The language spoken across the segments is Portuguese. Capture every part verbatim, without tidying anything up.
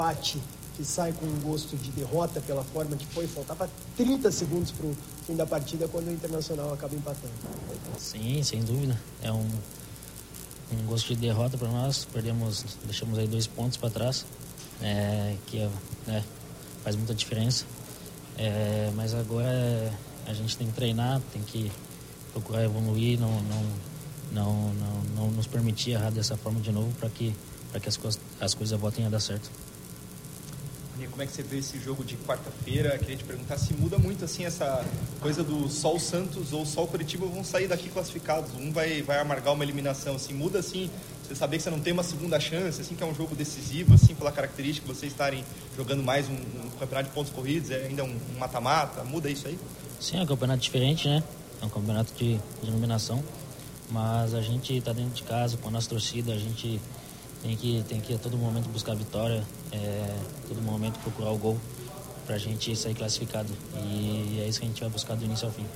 empate que sai com um gosto de derrota pela forma que foi, faltava trinta segundos para o fim da partida quando o Internacional acaba empatando. Sim, sem dúvida. É um, um gosto de derrota para nós. Perdemos, deixamos aí dois pontos para trás, é, que é, faz muita diferença. É, mas agora é, a gente tem que treinar, tem que procurar evoluir, não, não, não, não, não nos permitir errar dessa forma de novo para que, para que as, coisas, as coisas voltem a dar certo. Como é que você vê esse jogo de quarta-feira? Queria te perguntar se muda muito assim essa coisa do só o Santos ou só o Curitiba vão sair daqui classificados. Um vai, vai amargar uma eliminação. Assim, muda assim, você saber que você não tem uma segunda chance, assim, que é um jogo decisivo, assim, pela característica de vocês estarem jogando mais um, um campeonato de pontos corridos, é ainda um, um mata-mata. Muda isso aí? Sim, é um campeonato diferente, né? É um campeonato de, de eliminação. Mas a gente está dentro de casa, com a nossa torcida, a gente tem que, tem que a todo momento buscar a vitória, é, a todo momento procurar o gol para a gente sair classificado. E é isso que a gente vai buscar do início ao fim.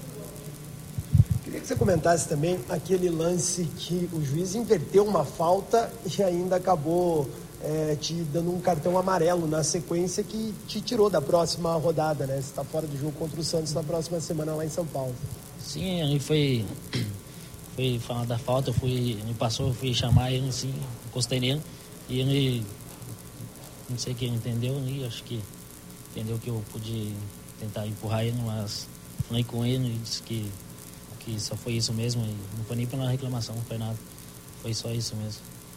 Queria que você comentasse também aquele lance que o juiz inverteu uma falta e ainda acabou é, te dando um cartão amarelo na sequência que te tirou da próxima rodada, né? Você está fora do jogo contra o Santos na próxima semana lá em São Paulo. Sim, ali foi... Foi falar da falta, eu fui, ele passou, eu fui chamar ele assim, encostei nele e ele, não sei quem entendeu, e acho que entendeu que eu pude tentar empurrar ele, mas falei com ele e disse que, que só foi isso mesmo, e não foi nem pela reclamação, não foi nada, foi só isso mesmo.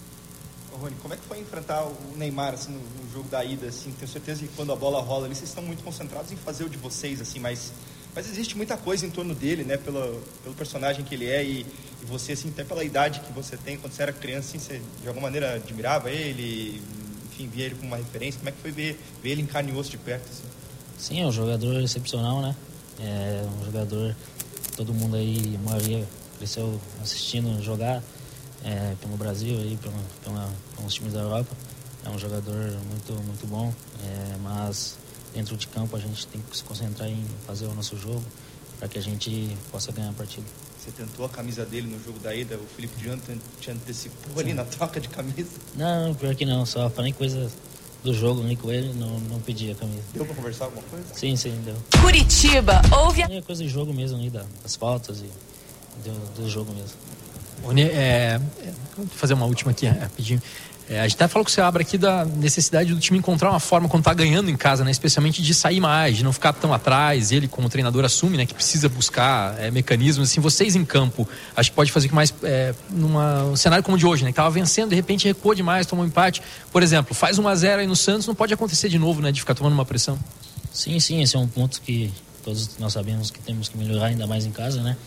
Ô Rony, como é que foi enfrentar o Neymar assim, no, no jogo da ida? Assim, tenho certeza que quando a bola rola ali, vocês estão muito concentrados em fazer o de vocês, assim, mas... Mas existe muita coisa em torno dele, né? Pelo, pelo personagem que ele é e, e você, assim, até pela idade que você tem, quando você era criança, assim, você de alguma maneira admirava ele, enfim, via ele como uma referência. Como é que foi ver, ver ele em carne e osso de perto, assim? Sim, é um jogador excepcional, né? É um jogador, todo mundo aí, a maioria cresceu assistindo jogar é, pelo Brasil, aí, pela, pela, pelos times da Europa. É um jogador muito, muito bom, é, mas... Dentro de campo a gente tem que se concentrar em fazer o nosso jogo para que a gente possa ganhar a partida. Você tentou a camisa dele no jogo da ida, o Felipe Diano te antecipou Sim. ali na troca de camisa? Não, pior que não, só falei coisa do jogo ali com ele, não, não pedi a camisa. Deu para conversar alguma coisa? Sim, sim, deu. Curitiba, ouve a... É coisa de jogo mesmo ali, das faltas e do, do jogo mesmo. Rony, é, vou fazer uma última aqui, rapidinho. É, a gente até falou que você abre aqui da necessidade do time encontrar uma forma quando tá ganhando em casa, né? Especialmente de sair mais, de não ficar tão atrás. Ele, como treinador, assume, né? Que precisa buscar é, mecanismos. Assim, vocês em campo, acho que pode fazer que mais é, numa, um cenário como o de hoje, né? Que tava vencendo, de repente recuou demais, tomou um empate. Por exemplo, faz um a zero aí no Santos, não pode acontecer de novo, né? De ficar tomando uma pressão. Sim, sim, esse é um ponto que todos nós sabemos que temos que melhorar, ainda mais em casa, né?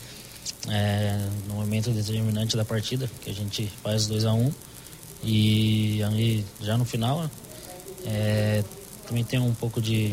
É, no momento determinante da partida, que a gente faz dois a um. E ali já no final é, também tem um pouco de,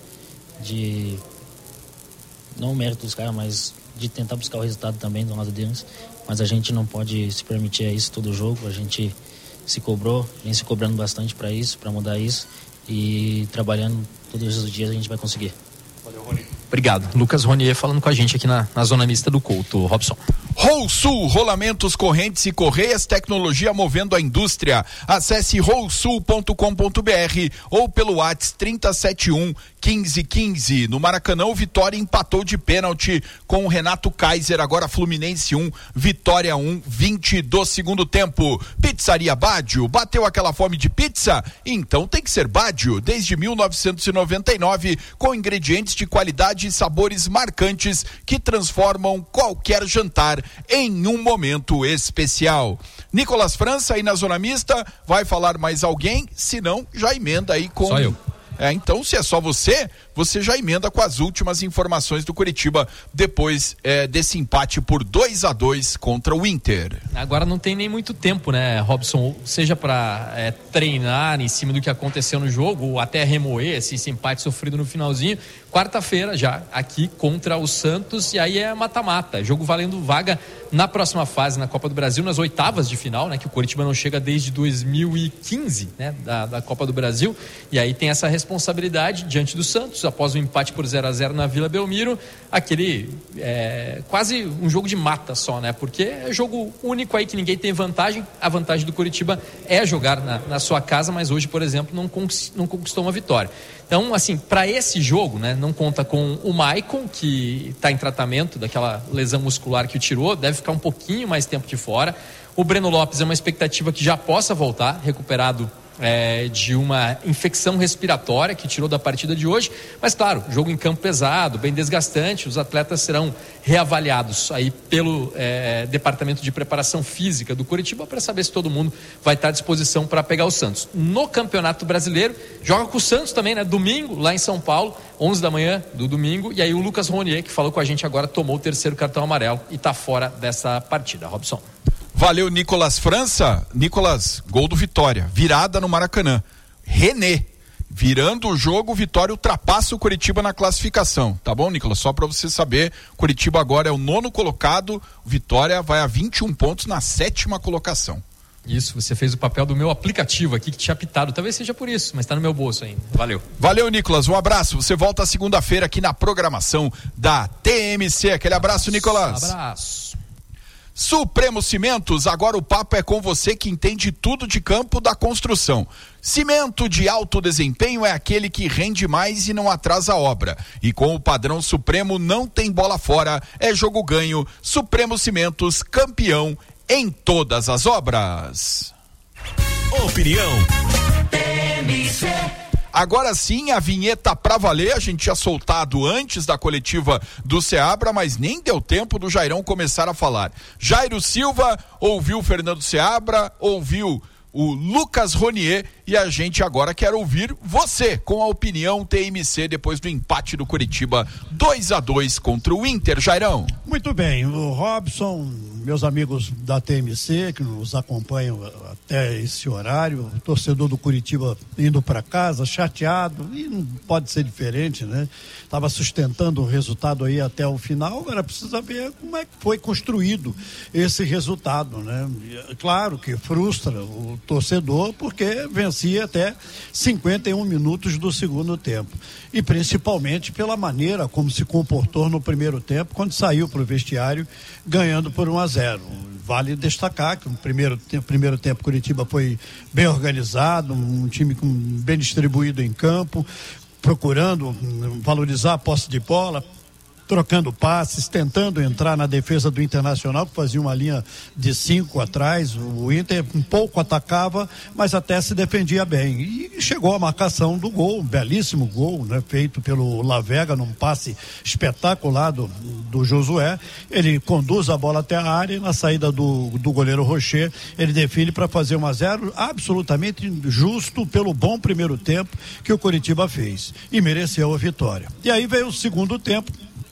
de não o mérito dos caras, mas de tentar buscar o resultado também do lado deles, mas a gente não pode se permitir isso todo jogo. A gente se cobrou, vem se cobrando bastante para isso, para mudar isso, e trabalhando todos os dias a gente vai conseguir. Valeu, Rony. Obrigado. Lucas Ronier falando com a gente aqui na, na Zona Mista do Couto. Robson. Rolsul, rolamentos, correntes e correias, tecnologia movendo a indústria. Acesse rolsul ponto com ponto br ou pelo WhatsApp trinta e sete um, quinze quinze. No Maracanã, o Vitória empatou de pênalti com o Renato Kaiser, agora Fluminense um, Vitória um, vinte do segundo tempo. Pizzaria Bádio, bateu aquela fome de pizza? Então tem que ser Bádio, desde mil novecentos e noventa e nove, com ingredientes de qualidade e sabores marcantes que transformam qualquer jantar em um momento especial. Nicolas França aí na Zona Mista, vai falar mais alguém? Se não, já emenda aí com... Só eu. É, então, se é só você, você já emenda com as últimas informações do Curitiba depois é, desse empate por dois a dois contra o Inter. Agora não tem nem muito tempo, né, Robson? Seja para é, treinar em cima do que aconteceu no jogo ou até remoer esse, esse empate sofrido no finalzinho. Quarta-feira já aqui contra o Santos, e aí é mata-mata, jogo valendo vaga na próxima fase na Copa do Brasil, nas oitavas de final, né, que o Curitiba não chega desde dois mil e quinze, né, da, da Copa do Brasil, e aí tem essa responsabilidade responsabilidade diante do Santos, após o empate por zero a zero na Vila Belmiro, aquele é, quase um jogo de mata só, né? Porque é jogo único aí que ninguém tem vantagem. A vantagem do Curitiba é jogar na, na sua casa, mas hoje, por exemplo, não, não conquistou uma vitória. Então, assim, para esse jogo, né, não conta com o Maicon, que está em tratamento daquela lesão muscular que o tirou, deve ficar um pouquinho mais tempo de fora. O Breno Lopes é uma expectativa que já possa voltar, recuperado é, de uma infecção respiratória que tirou da partida de hoje. Mas claro, jogo em campo pesado, bem desgastante, os atletas serão reavaliados aí pelo é, Departamento de Preparação Física do Curitiba para saber se todo mundo vai estar à disposição para pegar o Santos. No Campeonato Brasileiro, joga com o Santos também, né? Domingo, lá em São Paulo, onze da manhã do domingo, e aí o Lucas Ronier, que falou com a gente agora, tomou o terceiro cartão amarelo e está fora dessa partida. Robson. Valeu, Nicolas França. Nicolas, gol do Vitória, virada no Maracanã. René, virando o jogo, Vitória ultrapassa o Curitiba na classificação. Tá bom, Nicolas? Só para você saber, Curitiba agora é o nono colocado, Vitória vai a vinte e um pontos na sétima colocação. Isso, você fez o papel do meu aplicativo aqui que tinha apitado, talvez seja por isso, mas tá no meu bolso ainda. Valeu. Valeu, Nicolas, um abraço. Você volta segunda-feira aqui na programação da T M C. Aquele abraço, Nicolas. Abraço. Supremo Cimentos, agora o papo é com você que entende tudo de campo da construção. Cimento de alto desempenho é aquele que rende mais e não atrasa a obra. E com o padrão Supremo não tem bola fora, é jogo ganho. Supremo Cimentos, campeão em todas as obras. Opinião. Agora sim, a vinheta pra valer, a gente tinha soltado antes da coletiva do Seabra, mas nem deu tempo do Jairão começar a falar. Jairo Silva ouviu o Fernando Seabra, ouviu o Lucas Ronier, e a gente agora quer ouvir você com a opinião T M C depois do empate do Curitiba dois a dois contra o Inter. Jairão. Muito bem, o Robson, meus amigos da T M C que nos acompanham até esse horário, o torcedor do Curitiba indo para casa chateado, e não pode ser diferente, né? Estava sustentando o resultado aí até o final, agora precisa ver como é que foi construído esse resultado, né? Claro que frustra o torcedor porque vencia até cinquenta e um minutos do segundo tempo, e principalmente pela maneira como se comportou no primeiro tempo, quando saiu para o vestiário ganhando por um a zero. Vale destacar que no primeiro tempo, primeiro tempo Curitiba foi bem organizado, um time com, bem distribuído em campo, procurando valorizar a posse de bola, trocando passes, tentando entrar na defesa do Internacional, que fazia uma linha de cinco atrás. O Inter um pouco atacava, mas até se defendia bem. E chegou a marcação do gol, um belíssimo gol, né, feito pelo Lavega num passe espetacular do, do Josué. Ele conduz a bola até a área e na saída do, do goleiro Rocher, ele define para fazer um a zero, absolutamente justo pelo bom primeiro tempo que o Curitiba fez. E mereceu a vitória. E aí veio o segundo tempo.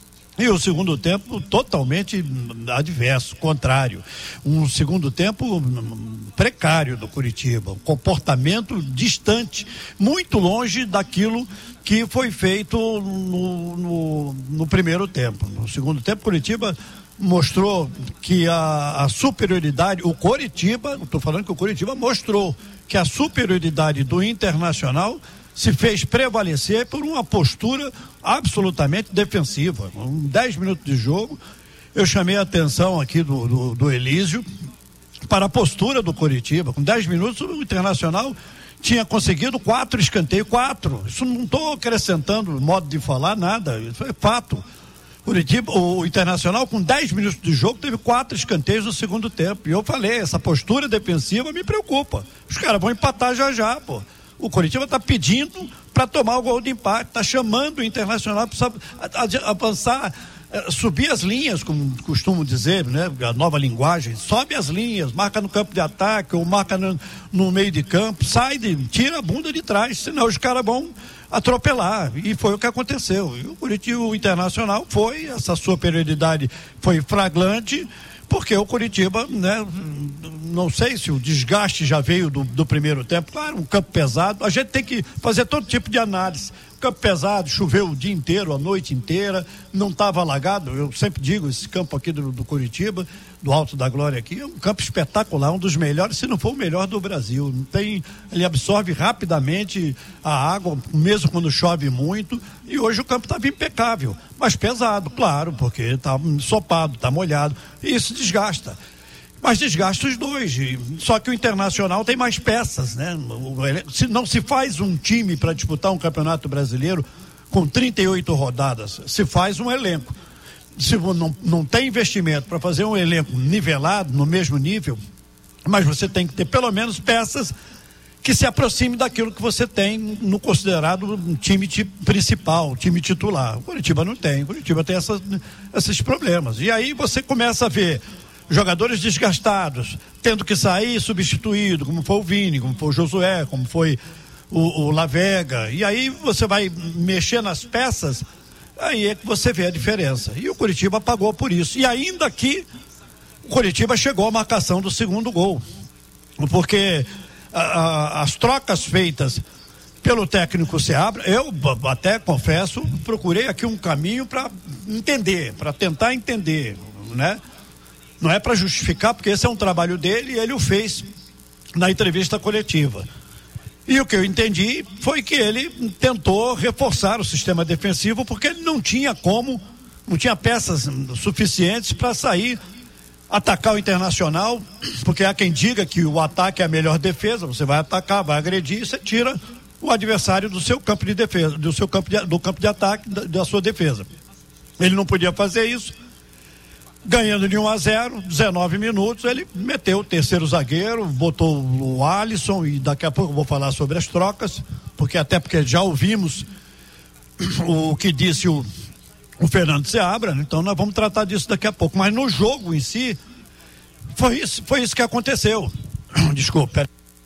E o segundo tempo totalmente adverso, contrário. Um segundo tempo precário do Curitiba, um comportamento distante, muito longe daquilo que foi feito no, no, no primeiro tempo. No segundo tempo, Curitiba mostrou que a, a superioridade, o Curitiba, estou falando que o Curitiba mostrou que a superioridade do Internacional se fez prevalecer por uma postura absolutamente defensiva. Com dez minutos de jogo, eu chamei a atenção aqui do, do, do Elísio para a postura do Curitiba. Com dez minutos, o Internacional tinha conseguido quatro escanteios, quatro. Isso não estou acrescentando modo de falar, nada. Isso é fato. Curitiba, o Internacional, com dez minutos de jogo, teve quatro escanteios no segundo tempo. E eu falei, essa postura defensiva me preocupa. Os caras vão empatar já já, pô. O Curitiba está pedindo para tomar o gol de empate, está chamando o Internacional para avançar, subir as linhas, como costumo dizer, né? A nova linguagem, sobe as linhas, marca no campo de ataque ou marca no, no meio de campo, sai, de, tira a bunda de trás, senão os caras vão atropelar, e foi o que aconteceu. E o Curitiba, o Internacional foi, essa superioridade foi flagrante, porque o Curitiba, né, não sei se o desgaste já veio do, do primeiro tempo, claro, um campo pesado, a gente tem que fazer todo tipo de análise. campo pesado, choveu o dia inteiro, a noite inteira, não estava alagado. Eu sempre digo, esse campo aqui do, do Curitiba, do Alto da Glória aqui, é um campo espetacular, um dos melhores, se não for o melhor do Brasil. Não tem, ele absorve rapidamente a água, mesmo quando chove muito, e hoje o campo estava impecável, mas pesado, claro, porque está ensopado, está molhado, e isso desgasta. Mas desgasta os dois, só que o Internacional tem mais peças, né? Se não se faz um time para disputar um campeonato brasileiro com trinta e oito rodadas, se faz um elenco. Se não, não tem investimento para fazer um elenco nivelado, no mesmo nível, mas você tem que ter pelo menos peças que se aproxime daquilo que você tem no considerado um time principal, time titular. O Curitiba não tem, o Curitiba tem essas, esses problemas. E aí você começa a ver jogadores desgastados, tendo que sair substituído, como foi o Vini, como foi o Josué, como foi o, o Lavega. E aí você vai mexer nas peças, aí é que você vê a diferença. E o Curitiba pagou por isso. E ainda que o Curitiba chegou à marcação do segundo gol. Porque a, a, as trocas feitas pelo técnico Seabra, eu até confesso, procurei aqui um caminho para entender, para tentar entender, né? Não é para justificar, porque esse é um trabalho dele e ele o fez na entrevista coletiva. E o que eu entendi foi que ele tentou reforçar o sistema defensivo, porque ele não tinha como, não tinha peças suficientes para sair, atacar o Internacional, porque há quem diga que o ataque é a melhor defesa, você vai atacar, vai agredir, e você tira o adversário do seu campo de defesa, do seu campo de, do campo de ataque, da, da sua defesa. Ele não podia fazer isso. Ganhando de um a zero, dezenove minutos, ele meteu o terceiro zagueiro, botou o Alisson, e daqui a pouco eu vou falar sobre as trocas, porque até porque já ouvimos o que disse o, o Fernando Seabra, né? Então nós vamos tratar disso daqui a pouco. Mas no jogo em si, foi isso, foi isso que aconteceu. Desculpa.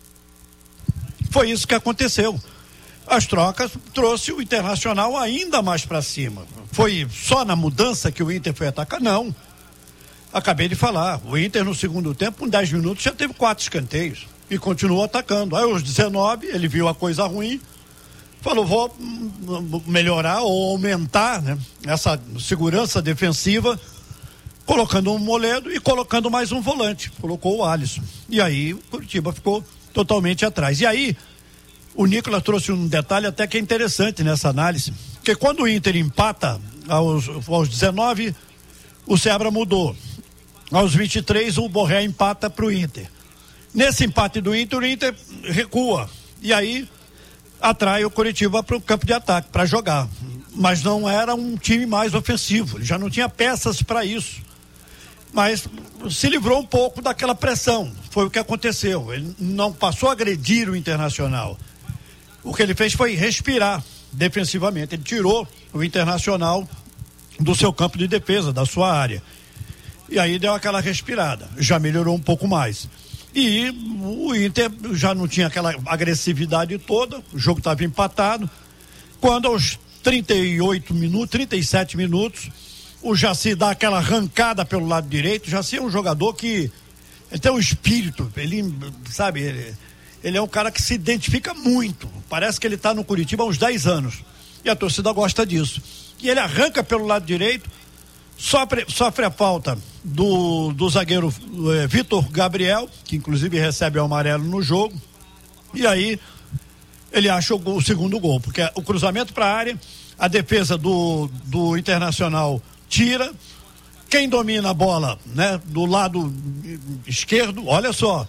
Foi isso que aconteceu. As trocas trouxe o Internacional ainda mais para cima. Foi só na mudança que o Inter foi atacar? Não. Acabei de falar, o Inter no segundo tempo, com dez minutos, já teve quatro escanteios e continuou atacando. Aí aos dezenove, ele viu a coisa ruim, falou, vou melhorar ou aumentar, né, essa segurança defensiva, colocando um Moledo e colocando mais um volante. Colocou o Alisson. E aí o Curitiba ficou totalmente atrás. E aí o Nicolas trouxe um detalhe até que é interessante nessa análise, porque quando o Inter empata aos, aos dezenove, o Seabra mudou. Aos vinte e três, o Borré empata para o Inter. Nesse empate do Inter, o Inter recua. E aí atrai o Curitiba para o campo de ataque, para jogar. Mas não era um time mais ofensivo. Ele já não tinha peças para isso. Mas se livrou um pouco daquela pressão. Foi o que aconteceu. Ele não passou a agredir o Internacional. O que ele fez foi respirar defensivamente. Ele tirou o Internacional do seu campo de defesa, da sua área. E aí deu aquela respirada, já melhorou um pouco mais. E o Inter já não tinha aquela agressividade toda, o jogo estava empatado, quando aos trinta e oito minutos, trinta e sete minutos, o Jaci dá aquela arrancada pelo lado direito. O Jaci é um jogador que ele tem um espírito, ele, sabe, ele, ele é um cara que se identifica muito, parece que ele está no Curitiba há uns dez anos, e a torcida gosta disso. E ele arranca pelo lado direito, sofre, sofre a falta do, do zagueiro eh, Vitor Gabriel, que inclusive recebe o amarelo no jogo, e aí ele acha o, gol, o segundo gol, porque o cruzamento para a área, a defesa do, do Internacional tira, quem domina a bola, né, do lado esquerdo, olha só,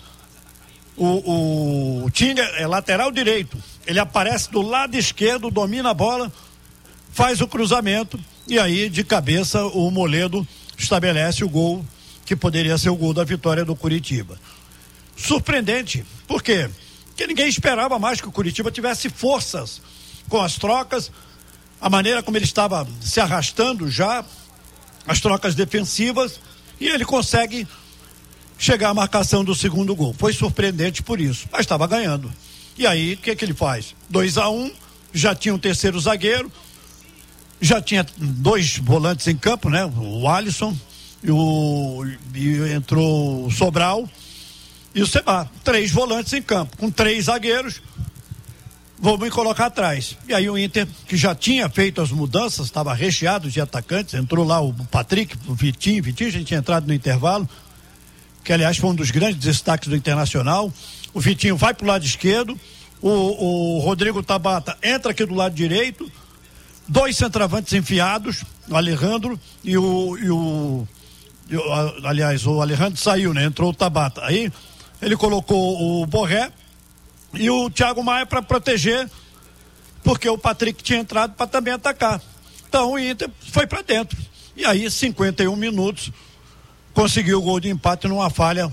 o, o Tinga é lateral direito, ele aparece do lado esquerdo, domina a bola, faz o cruzamento e aí de cabeça o Moledo estabelece o gol que poderia ser o gol da vitória do Curitiba. Surpreendente, por quê? Porque ninguém esperava mais que o Curitiba tivesse forças com as trocas, a maneira como ele estava se arrastando já, as trocas defensivas, e ele consegue chegar à marcação do segundo gol. Foi surpreendente por isso, mas estava ganhando. E aí, o que que ele faz? dois a um, já tinha um terceiro zagueiro, já tinha dois volantes em campo, né? O Alisson e, o, e entrou o Sobral e o Seba. Três volantes em campo, com três zagueiros. vou me colocar atrás. E aí o Inter, que já tinha feito as mudanças, estava recheado de atacantes, entrou lá o Patrick, o Vitinho, Vitinho, a gente tinha entrado no intervalo, que aliás foi um dos grandes destaques do Internacional. O Vitinho vai para o lado esquerdo, o, o Rodrigo Tabata entra aqui do lado direito, dois centroavantes enfiados, o Alejandro e o, e o, e o aliás, o Alejandro saiu, né? Entrou o Tabata. Aí ele colocou o Borré e o Thiago Maia para proteger, porque o Patrick tinha entrado para também atacar. Então o Inter foi para dentro. E aí, cinquenta e um minutos, conseguiu o gol de empate numa falha,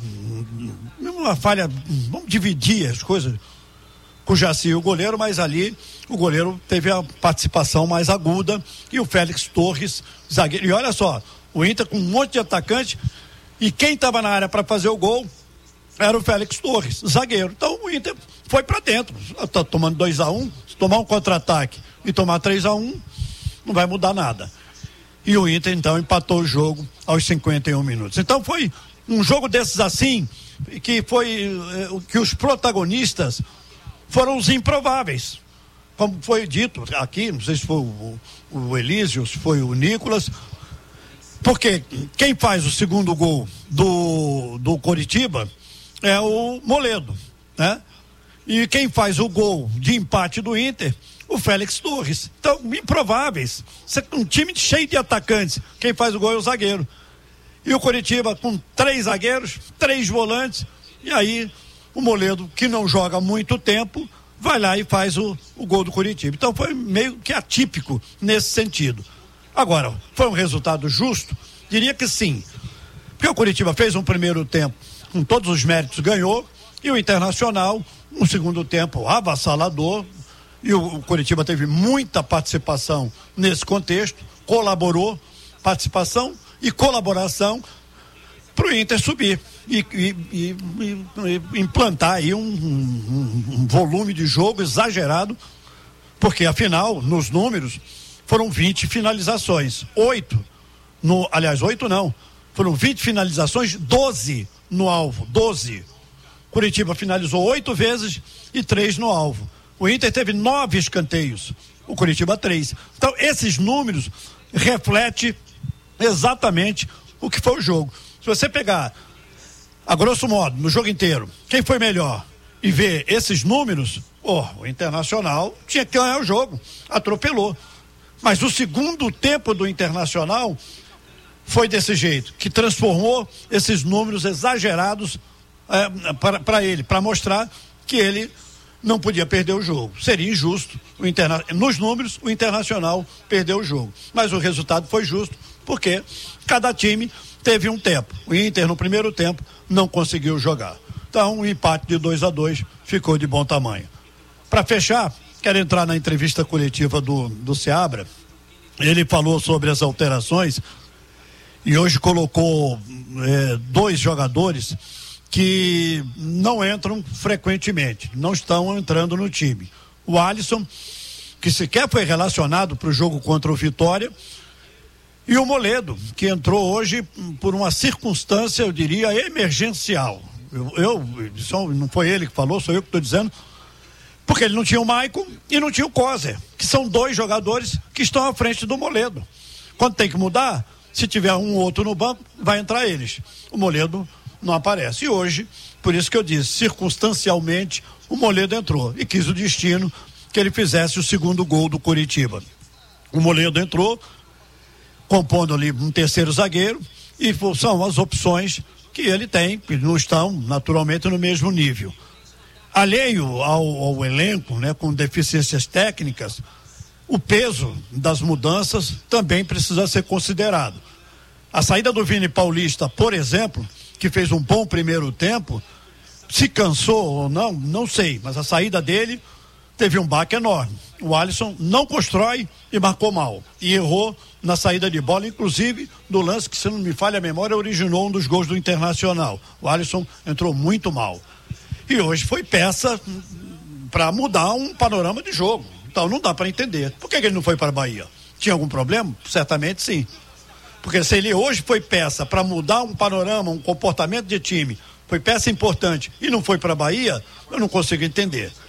uma falha, vamos dividir as coisas com o Jaci e o goleiro, mas ali o goleiro teve a participação mais aguda e o Félix Torres, zagueiro. E olha só, o Inter com um monte de atacante e quem estava na área para fazer o gol era o Félix Torres, zagueiro. Então o Inter foi para dentro, tá tomando dois a um, se tomar um contra-ataque e tomar três a um, não vai mudar nada. E o Inter então empatou o jogo aos cinquenta e um minutos. Então foi um jogo desses assim, que foi que os protagonistas foram os improváveis, como foi dito aqui, não sei se foi o, o Elísio, se foi o Nicolas, porque quem faz o segundo gol do, do Coritiba é o Moledo, né? E quem faz o gol de empate do Inter, o Félix Torres. Então, improváveis. Um time cheio de atacantes, quem faz o gol é o zagueiro. E o Coritiba com três zagueiros, três volantes, e aí o Moledo, que não joga há muito tempo, vai lá e faz o, o gol do Coritiba. Então foi meio que atípico nesse sentido. Agora, foi um resultado justo? Diria que sim. Porque o Coritiba fez um primeiro tempo com todos os méritos, ganhou, e o Internacional, um segundo tempo avassalador, e o, o Coritiba teve muita participação nesse contexto, colaborou, participação e colaboração para o Inter subir e, e, e, e implantar aí um, um, um volume de jogo exagerado, porque afinal, nos números, foram vinte finalizações, oito, no, aliás, oito não, foram vinte finalizações, doze no alvo, doze. Curitiba finalizou oito vezes e três no alvo. O Inter teve nove escanteios, o Curitiba três. Então, esses números refletem exatamente o que foi o jogo. Se você pegar, a grosso modo, no jogo inteiro, quem foi melhor e ver esses números, oh, o Internacional tinha que ganhar o jogo, atropelou. Mas o segundo tempo do Internacional foi desse jeito, que transformou esses números exagerados é, para ele, para mostrar que ele não podia perder o jogo. Seria injusto. O interna... Nos números, o Internacional perdeu o jogo. Mas o resultado foi justo, porque cada time teve um tempo. O Inter, no primeiro tempo, não conseguiu jogar. Então, um empate de dois a dois ficou de bom tamanho. Para fechar, quero entrar na entrevista coletiva do, do Seabra. Ele falou sobre as alterações e hoje colocou é, dois jogadores que não entram frequentemente, não estão entrando no time. O Alisson, que sequer foi relacionado para o jogo contra o Vitória, e o Moledo, que entrou hoje por uma circunstância, eu diria, emergencial. Eu, eu não foi ele que falou, sou eu que estou dizendo, porque ele não tinha o Maicon e não tinha o Kozer, que são dois jogadores que estão à frente do Moledo. Quando tem que mudar, se tiver um ou outro no banco, vai entrar eles. O Moledo não aparece. E hoje, por isso que eu disse, circunstancialmente, o Moledo entrou e quis o destino que ele fizesse o segundo gol do Coritiba. O Moledo entrou, compondo ali um terceiro zagueiro, e são as opções que ele tem, que não estão naturalmente no mesmo nível. Alheio ao, ao elenco, né, com deficiências técnicas, o peso das mudanças também precisa ser considerado. A saída do Vini Paulista, por exemplo, que fez um bom primeiro tempo, se cansou ou não, não sei, mas a saída dele teve um baque enorme. O Alisson não constrói e marcou mal. E errou na saída de bola, inclusive do lance que, se não me falha a memória, originou um dos gols do Internacional. O Alisson entrou muito mal. E hoje foi peça para mudar um panorama de jogo. Então não dá para entender. Por que, que ele não foi para a Bahia? Tinha algum problema? Certamente sim. Porque se ele hoje foi peça para mudar um panorama, um comportamento de time, foi peça importante e não foi para a Bahia, eu não consigo entender.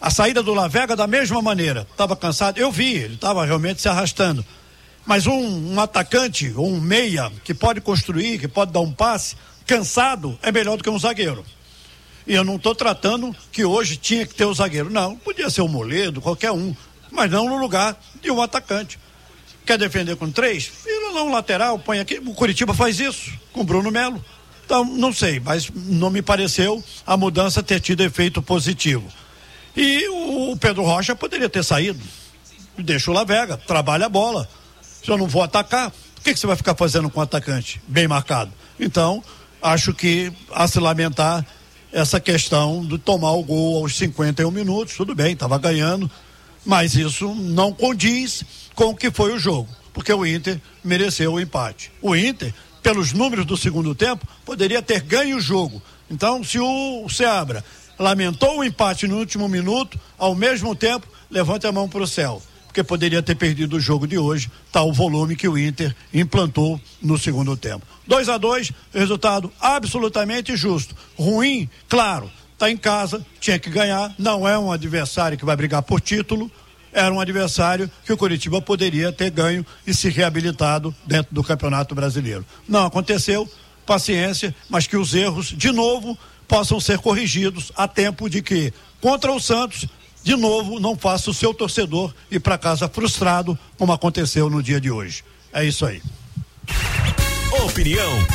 A saída do Lavega da mesma maneira, estava cansado, eu vi, ele estava realmente se arrastando. Mas um, um atacante ou um meia que pode construir, que pode dar um passe, cansado, é melhor do que um zagueiro. E eu não estou tratando que hoje tinha que ter o zagueiro. Não, podia ser o Moledo, qualquer um, mas não no lugar de um atacante. Quer defender com três? Vira lá um lateral, põe aqui. O Coritiba faz isso com o Bruno Melo. Então, não sei, mas não me pareceu a mudança ter tido efeito positivo. E o Pedro Rocha poderia ter saído. Deixa o Lavega, trabalha a bola. Se eu não vou atacar, o que, que você vai ficar fazendo com o atacante? Bem marcado. Então, acho que a se lamentar essa questão de tomar o gol aos cinquenta e um minutos, tudo bem, estava ganhando, mas isso não condiz com o que foi o jogo, porque o Inter mereceu o empate. O Inter, pelos números do segundo tempo, poderia ter ganho o jogo. Então, se o Seabra lamentou o empate no último minuto, ao mesmo tempo, levante a mão para o céu, porque poderia ter perdido o jogo de hoje, tal volume que o Inter implantou no segundo tempo. dois a dois, resultado absolutamente justo. Ruim, claro, está em casa, tinha que ganhar, não é um adversário que vai brigar por título, era um adversário que o Coritiba poderia ter ganho e se reabilitado dentro do Campeonato Brasileiro. Não aconteceu, paciência, mas que os erros, de novo, possam ser corrigidos a tempo de que, contra o Santos, de novo, não faça o seu torcedor ir para casa frustrado, como aconteceu no dia de hoje. É isso aí. Opinião.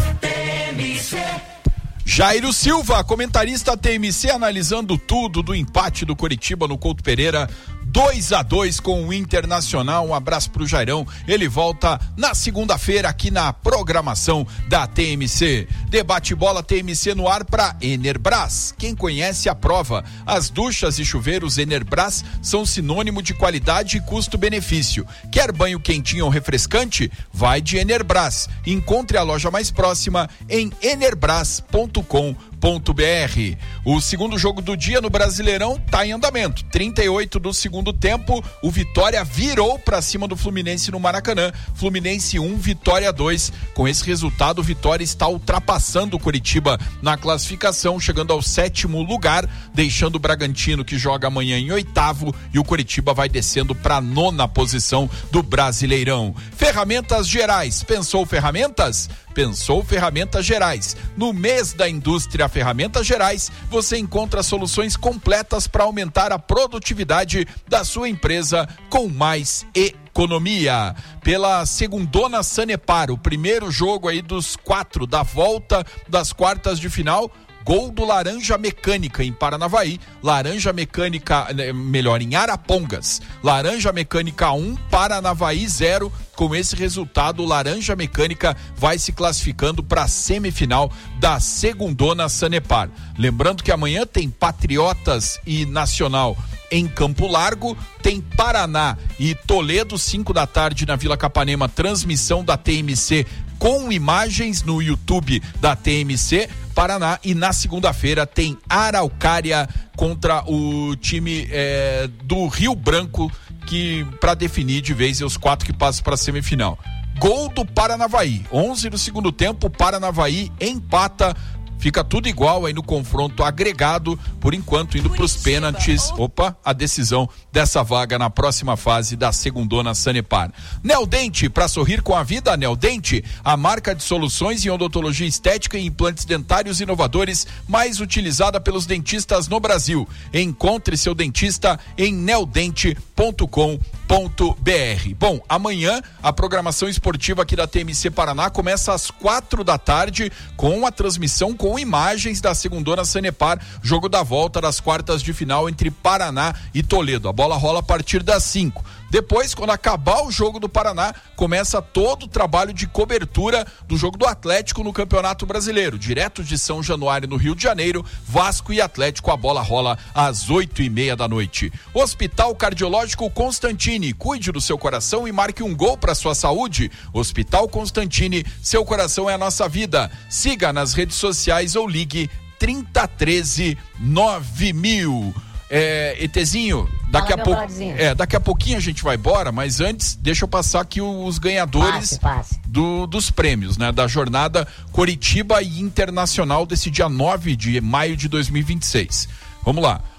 Jairo Silva, comentarista T M C, analisando tudo do empate do Coritiba no Couto Pereira. dois a dois com o Internacional. Um abraço pro Jairão. Ele volta na segunda-feira aqui na programação da T M C. Debate bola T M C no ar para Enerbras. Quem conhece a prova. As duchas e chuveiros Enerbras são sinônimo de qualidade e custo-benefício. Quer banho quentinho ou refrescante? Vai de Enerbras. Encontre a loja mais próxima em enerbras ponto com ponto b r. O segundo jogo do dia no Brasileirão tá em andamento. trinta e oito do segundo tempo, o Vitória virou para cima do Fluminense no Maracanã. Fluminense um, Vitória dois. Com esse resultado, o Vitória está ultrapassando o Coritiba na classificação, chegando ao sétimo lugar, deixando o Bragantino, que joga amanhã, em oitavo, e o Coritiba vai descendo para a nona posição do Brasileirão. Ferramentas Gerais. Pensou ferramentas? Pensou Ferramentas Gerais. No mês da indústria Ferramentas Gerais, você encontra soluções completas para aumentar a produtividade da sua empresa com mais economia. Pela segundona Sanepar, o primeiro jogo aí dos quatro da volta das quartas de final. Gol do Laranja Mecânica em Paranavaí, Laranja Mecânica, melhor, em Arapongas. Laranja Mecânica um, Paranavaí zero. Com esse resultado, o Laranja Mecânica vai se classificando para a semifinal da segundona Sanepar. Lembrando que amanhã tem Patriotas e Nacional em Campo Largo, tem Paraná e Toledo, cinco da tarde na Vila Capanema, transmissão da T M C com imagens no YouTube da T M C Paraná, e na segunda-feira tem Araucária contra o time é, do Rio Branco, que para definir de vez os quatro que passam para a semifinal. Gol do Paranavaí, onze do segundo tempo, Paranavaí empata. Fica tudo igual aí no confronto agregado, por enquanto indo para os pênaltis. Opa, a decisão dessa vaga na próxima fase da segundona Sanepar. Neodente, para sorrir com a vida, Neodente, a marca de soluções em odontologia estética e implantes dentários inovadores mais utilizada pelos dentistas no Brasil. Encontre seu dentista em neodente ponto com ponto b r. Bom, amanhã a programação esportiva aqui da T M C Paraná começa às quatro da tarde com a transmissão com imagens da segundona Sanepar, jogo da volta das quartas de final entre Paraná e Toledo. A bola rola a partir das cinco. Depois, quando acabar o jogo do Paraná, começa todo o trabalho de cobertura do jogo do Atlético no Campeonato Brasileiro. Direto de São Januário, no Rio de Janeiro, Vasco e Atlético, a bola rola às oito e meia da noite. Hospital Cardiológico Constantini, cuide do seu coração e marque um gol para sua saúde. Hospital Constantini, seu coração é a nossa vida. Siga nas redes sociais ou ligue trinta treze nove mil. É, ETzinho, daqui a pouco, é, daqui a pouquinho a gente vai embora, mas antes deixa eu passar aqui os ganhadores passe, passe. Do, dos prêmios, né, da jornada Coritiba e Internacional desse dia nove de maio de dois mil e vinte e seis. Vamos lá.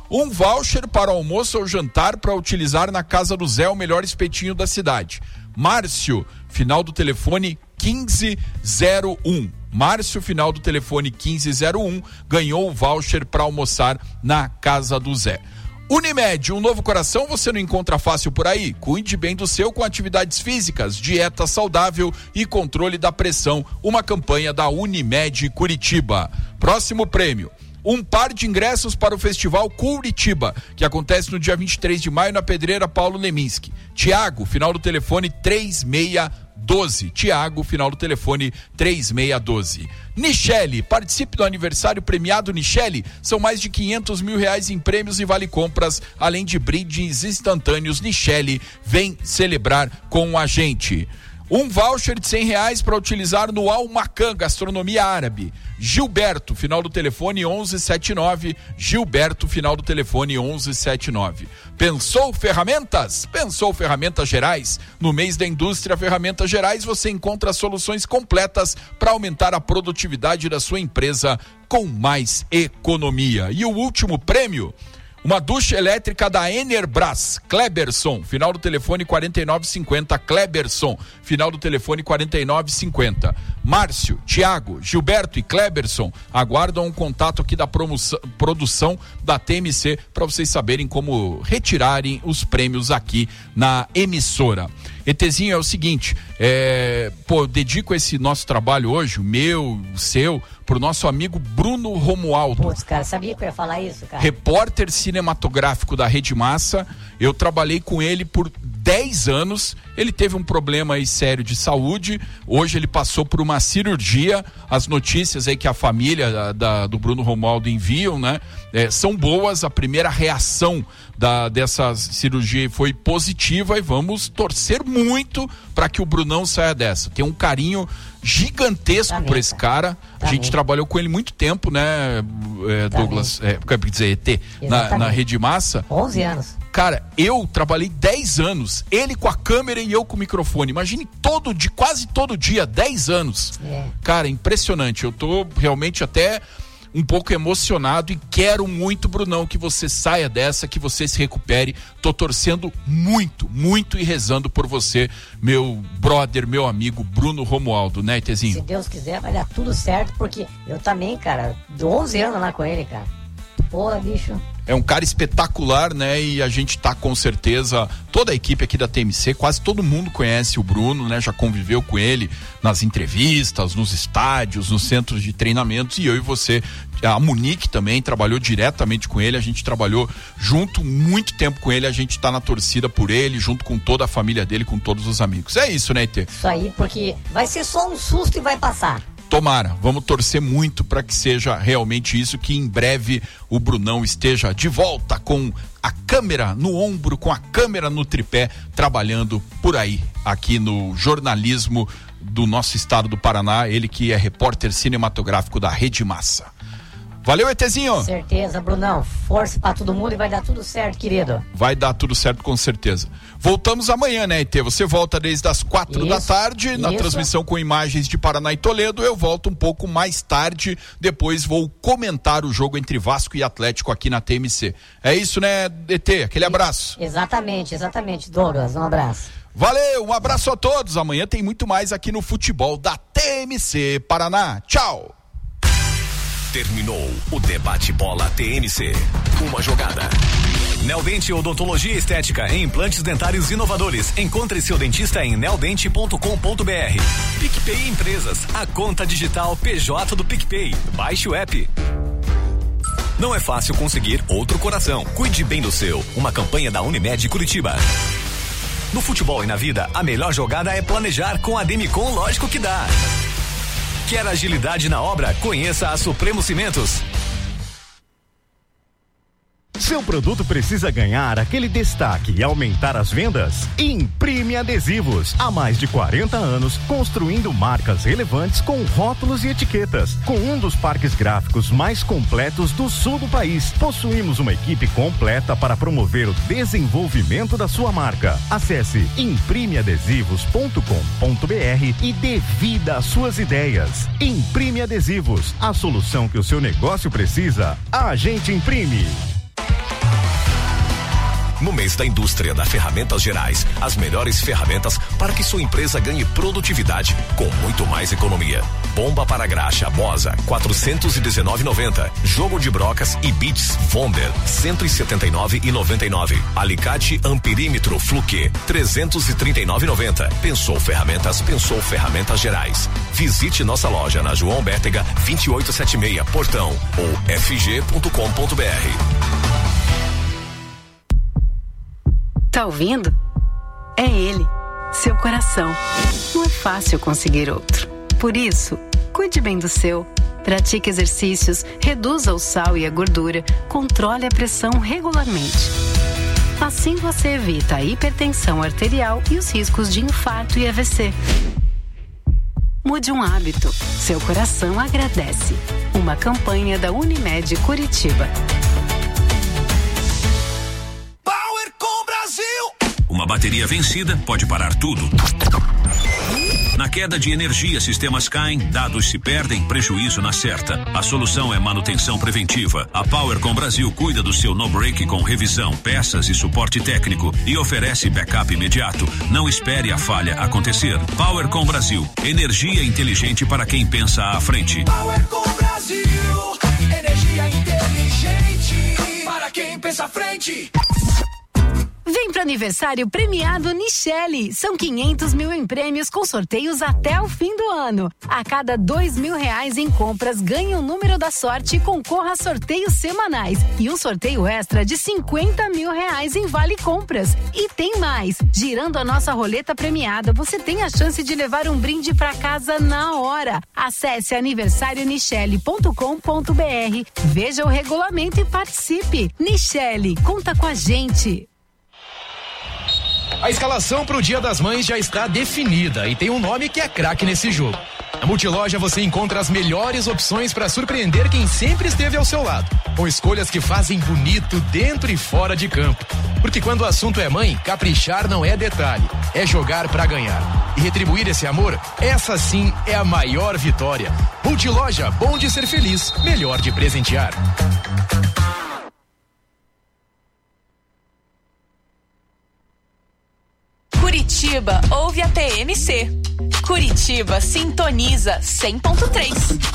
um voucher para almoço ou jantar para utilizar na Casa do Zé, o melhor espetinho da cidade. Márcio, final do telefone quinze zero um. Márcio, final do telefone quinze zero um, ganhou o voucher para almoçar na Casa do Zé. Unimed, um novo coração você não encontra fácil por aí. Cuide bem do seu com atividades físicas, dieta saudável e controle da pressão. Uma campanha da Unimed Curitiba. Próximo prêmio: um par de ingressos para o Festival Curitiba, que acontece no dia vinte e três de maio na Pedreira Paulo Leminski. Tiago, final do telefone três seis um dois. Tiago, final do telefone três seis um dois. Nichelle, participe do aniversário premiado Nichelle. São mais de quinhentos mil reais em prêmios e vale compras, além de brindes instantâneos. Nichelle, vem celebrar com a gente. Um voucher de cem reais para utilizar no Al Macan Gastronomia Árabe. Gilberto, final do telefone onze setenta e nove. Gilberto, final do telefone onze setenta e nove. Pensou ferramentas? Pensou ferramentas gerais? No mês da indústria Ferramentas Gerais você encontra soluções completas para aumentar a produtividade da sua empresa com mais economia. E o último prêmio: uma ducha elétrica da Enerbras, Kleberson, final do telefone quarenta e nove cinquenta, Kleberson, final do telefone quarenta e nove cinquenta. Márcio, Tiago, Gilberto e Kleberson aguardam um contato aqui da promoção, produção da T M C para vocês saberem como retirarem os prêmios aqui na emissora. ETzinho, é o seguinte, é, pô, eu dedico esse nosso trabalho hoje, o meu, o seu, pro nosso amigo Bruno Romualdo. Putz, cara, sabia que eu ia falar isso, cara? Repórter cinematográfico da Rede Massa. Eu trabalhei com ele por dez anos. Ele teve um problema aí sério de saúde. Hoje ele passou por uma cirurgia. As notícias aí que a família da, da, do Bruno Romualdo enviam, né? É, são boas. A primeira reação da, dessa cirurgia foi positiva e vamos torcer muito para que o Brunão saia dessa. Tem um carinho gigantesco por esse cara. Tá, a gente trabalhou com ele muito tempo, né, é, Douglas? É, quer dizer, E T, na, na Rede Massa. onze anos. Cara, eu trabalhei dez anos, ele com a câmera e eu com o microfone. Imagine todo dia, quase todo dia, dez anos. É. Cara, impressionante. Eu tô realmente até um pouco emocionado e quero muito, Brunão, que você saia dessa, que você se recupere. Tô torcendo muito, muito e rezando por você, meu brother, meu amigo Bruno Romualdo, né, Tezinho? Se Deus quiser, vai dar tudo certo, porque eu também, cara, de onze anos lá com ele, cara. Porra, bicho. É um cara espetacular, né? E a gente tá com certeza, toda a equipe aqui da T M C, quase todo mundo conhece o Bruno, né? Já conviveu com ele nas entrevistas, nos estádios, nos centros de treinamentos, e eu e você, a Monique também trabalhou diretamente com ele, a gente trabalhou junto muito tempo com ele, a gente tá na torcida por ele, junto com toda a família dele, com todos os amigos. É isso, né, Itê? Isso aí, porque vai ser só um susto e vai passar. Tomara, vamos torcer muito para que seja realmente isso, que em breve o Brunão esteja de volta com a câmera no ombro, com a câmera no tripé, trabalhando por aí, aqui no jornalismo do nosso estado do Paraná, ele que é repórter cinematográfico da Rede Massa. Valeu, ETzinho! Certeza, Brunão. Força pra todo mundo e vai dar tudo certo, querido. Vai dar tudo certo, com certeza. Voltamos amanhã, né, E T? Você volta desde as quatro isso, da tarde, na isso. transmissão com imagens de Paraná e Toledo. Eu volto um pouco mais tarde, depois vou comentar o jogo entre Vasco e Atlético aqui na T M C. É isso, né, E T? Aquele abraço. Exatamente, exatamente, Douglas. Um abraço. Valeu, um abraço a todos. Amanhã tem muito mais aqui no Futebol da T M C Paraná. Tchau! Terminou o Debate Bola T M C. Uma jogada. Neodente Odontologia Estética em implantes dentários inovadores. Encontre seu dentista em neodente ponto com ponto b r. PicPay Empresas, a conta digital P J do PicPay. Baixe o app. Não é fácil conseguir outro coração. Cuide bem do seu. Uma campanha da Unimed Curitiba. No futebol e na vida, a melhor jogada é planejar. Com a Demicon, lógico que dá. Quer agilidade na obra? Conheça a Supremo Cimentos. Seu produto precisa ganhar aquele destaque e aumentar as vendas? Imprime Adesivos. Há mais de quarenta anos, construindo marcas relevantes com rótulos e etiquetas. Com um dos parques gráficos mais completos do sul do país, possuímos uma equipe completa para promover o desenvolvimento da sua marca. Acesse imprime adesivos ponto com ponto b r e dê vida às suas ideias. Imprime Adesivos, a solução que o seu negócio precisa, a gente imprime. No mês da indústria da Ferramentas Gerais, as melhores ferramentas para que sua empresa ganhe produtividade com muito mais economia. Bomba para graxa Bosa quatrocentos e dezenove e noventa. Jogo de brocas e bits Vonder cento e setenta e nove e noventa e nove. Alicate Amperímetro Fluke trezentos e trinta e nove e noventa. Pensou ferramentas, pensou Ferramentas Gerais. Visite nossa loja na João Bétega vinte e oito setenta e seis, Portão ou f g ponto com ponto b r. Tá ouvindo? É ele, seu coração. Não é fácil conseguir outro. Por isso, cuide bem do seu. Pratique exercícios, reduza o sal e a gordura, controle a pressão regularmente. Assim você evita a hipertensão arterial e os riscos de infarto e A V C. Mude um hábito. Seu coração agradece. Uma campanha da Unimed Curitiba. Uma bateria vencida pode parar tudo. Na queda de energia, sistemas caem, dados se perdem, prejuízo na certa. A solução é manutenção preventiva. A Powercom Brasil cuida do seu no-break com revisão, peças e suporte técnico e oferece backup imediato. Não espere a falha acontecer. Powercom Brasil, energia inteligente para quem pensa à frente. Powercom Brasil, energia inteligente para quem pensa à frente. Vem pro aniversário premiado Nichelle. São quinhentos mil em prêmios com sorteios até o fim do ano. A cada dois mil reais em compras, ganhe o número da sorte e concorra a sorteios semanais. E um sorteio extra de cinquenta mil reais em vale compras. E tem mais. Girando a nossa roleta premiada, você tem a chance de levar um brinde pra casa na hora. Acesse aniversário nichelle ponto com ponto b r. Veja o regulamento e participe. Nichelle, conta com a gente. A escalação para o Dia das Mães já está definida e tem um nome que é craque nesse jogo. Na Multiloja você encontra as melhores opções para surpreender quem sempre esteve ao seu lado, com escolhas que fazem bonito dentro e fora de campo. Porque quando o assunto é mãe, caprichar não é detalhe, é jogar para ganhar. E retribuir esse amor, essa sim é a maior vitória. Multiloja, bom de ser feliz, melhor de presentear. Curitiba ouve a T M C. Curitiba sintoniza cem ponto três.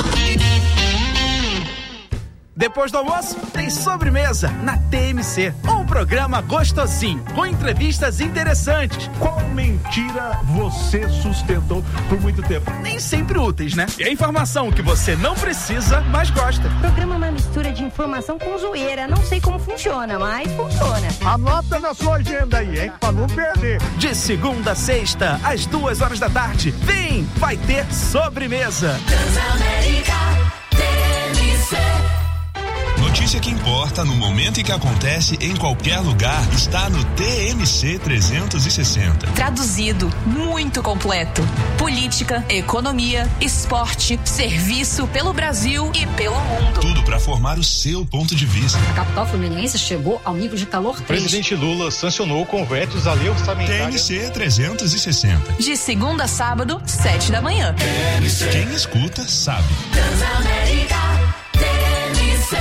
Depois do almoço, tem sobremesa na T M C. Um programa gostosinho, com entrevistas interessantes. Qual mentira você sustentou por muito tempo? Nem sempre úteis, né? E a informação que você não precisa, mas gosta. O programa é uma mistura de informação com zoeira. Não sei como funciona, mas funciona. Anota na sua agenda aí, hein? Pra não perder. De segunda a sexta, às duas horas da tarde. Vem, vai ter sobremesa. Transamérica, T M C. Notícia que importa no momento em que acontece em qualquer lugar está no T M C trezentos e sessenta. Traduzido, muito completo. Política, economia, esporte, serviço pelo Brasil e pelo mundo. Tudo para formar o seu ponto de vista. A capital fluminense chegou ao nível de calor três. O presidente Lula sancionou convetes à lei orçamentária. T M C trezentos e sessenta. De segunda a sábado, sete da manhã. T M C. Quem escuta sabe. Transamérica, T M C.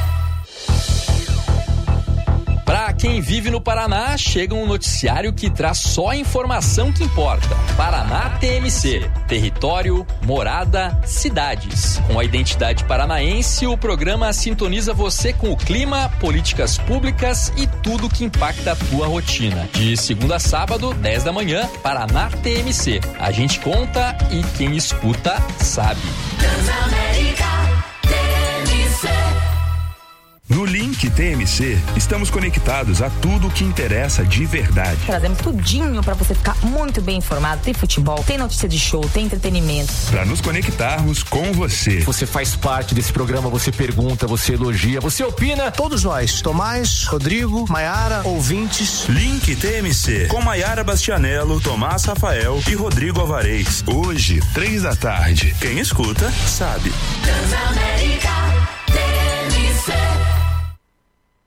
Para quem vive no Paraná, chega um noticiário que traz só a informação que importa. Paraná T M C, território, morada, cidades. Com a identidade paranaense, o programa sintoniza você com o clima, políticas públicas e tudo que impacta a tua rotina. De segunda a sábado, dez da manhã, Paraná T M C. A gente conta e quem escuta sabe. Transamérica, T M C. No Link T M C, estamos conectados a tudo o que interessa de verdade. Trazemos tudinho pra você ficar muito bem informado. Tem futebol, tem notícia de show, tem entretenimento. Para nos conectarmos com você. Você faz parte desse programa, você pergunta, você elogia, você opina. Todos nós, Tomás, Rodrigo, Maiara, ouvintes. Link T M C, com Maiara Bastianello, Tomás Rafael e Rodrigo Alvarez. Hoje, três da tarde. Quem escuta, sabe. Transamérica, T M C.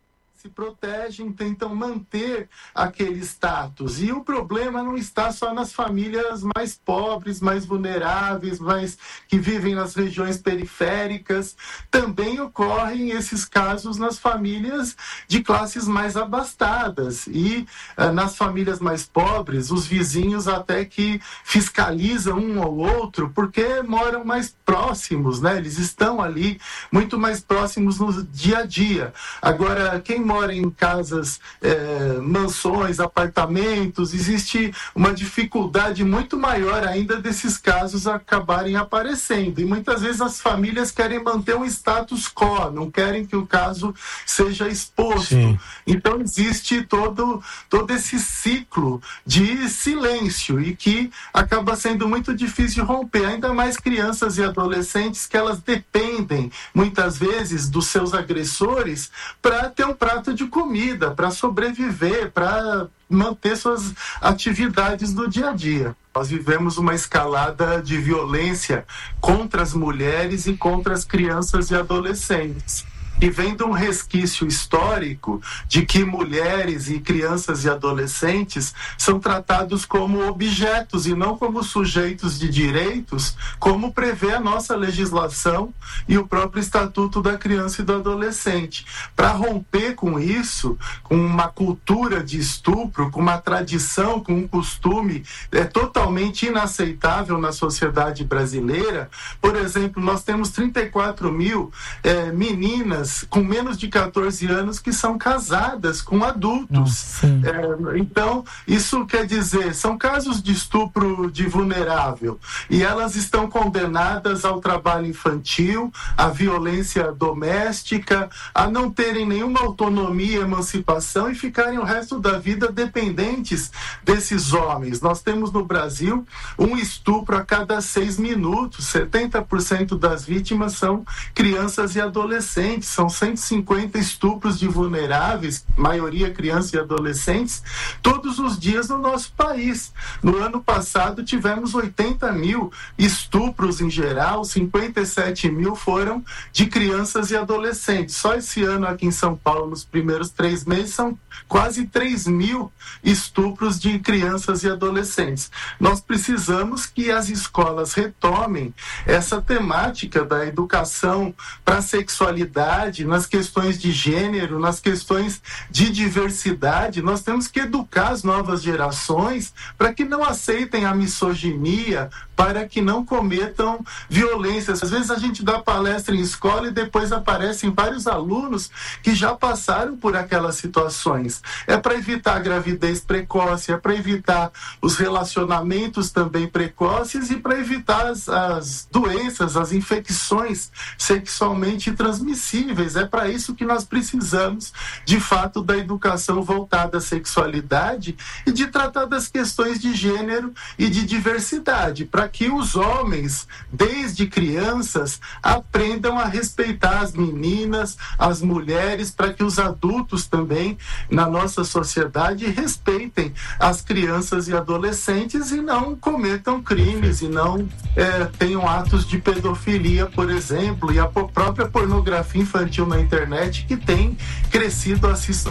se protegem, tentam manter aquele status. E o problema não está só nas famílias mais pobres, mais vulneráveis, mais que vivem nas regiões periféricas. Também ocorrem esses casos nas famílias de classes mais abastadas. E uh, nas famílias mais pobres, os vizinhos até que fiscalizam um ao outro, porque moram mais próximos, né? Eles estão ali muito mais próximos no dia a dia. Agora, quem mora em casas, é, mansões, apartamentos, existe uma dificuldade muito maior ainda desses casos acabarem aparecendo. E muitas vezes as famílias querem manter um status quo, não querem que o caso seja exposto. Sim. Então existe todo, todo esse ciclo de silêncio e que acaba sendo muito difícil de romper, ainda mais crianças e adolescentes que elas dependem muitas vezes dos seus agressores para ter um prato de comida, para sobreviver, para manter suas atividades do dia a dia. Nós vivemos uma escalada de violência contra as mulheres e contra as crianças e adolescentes. E vem de um resquício histórico de que mulheres e crianças e adolescentes são tratados como objetos e não como sujeitos de direitos, como prevê a nossa legislação e o próprio Estatuto da Criança e do Adolescente. Para romper com isso, com uma cultura de estupro, com uma tradição, com um costume é, totalmente inaceitável na sociedade brasileira, por exemplo, nós temos trinta e quatro mil é, meninas com menos de catorze anos que são casadas com adultos. É, então, isso quer dizer, são casos de estupro de vulnerável e elas estão condenadas ao trabalho infantil, à violência doméstica, a não terem nenhuma autonomia e emancipação e ficarem o resto da vida dependentes desses homens. Nós temos no Brasil um estupro a cada seis minutos, setenta por cento das vítimas são crianças e adolescentes. São cento e cinquenta estupros de vulneráveis, maioria crianças e adolescentes, todos os dias no nosso país. No ano passado tivemos oitenta mil estupros em geral, cinquenta e sete mil foram de crianças e adolescentes. Só esse ano aqui em São Paulo, nos primeiros três meses, são quase três mil estupros de crianças e adolescentes. Nós precisamos que as escolas retomem essa temática da educação para a sexualidade, nas questões de gênero, nas questões de diversidade. Nós temos que educar as novas gerações para que não aceitem a misoginia, para que não cometam violências. Às vezes a gente dá palestra em escola e depois aparecem vários alunos que já passaram por aquelas situações. É para evitar a gravidez precoce, é para evitar os relacionamentos também precoces e para evitar as, as doenças, as infecções sexualmente transmissíveis. É para isso que nós precisamos, de fato, da educação voltada à sexualidade e de tratar das questões de gênero e de diversidade, para que os homens, desde crianças, aprendam a respeitar as meninas, as mulheres, para que os adultos também, na nossa sociedade, respeitem as crianças e adolescentes e não cometam crimes e não é, tenham atos de pedofilia, por exemplo, e a própria pornografia infantil na internet, que tem crescido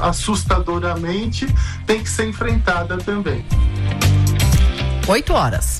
assustadoramente, tem que ser enfrentada também. Oito horas.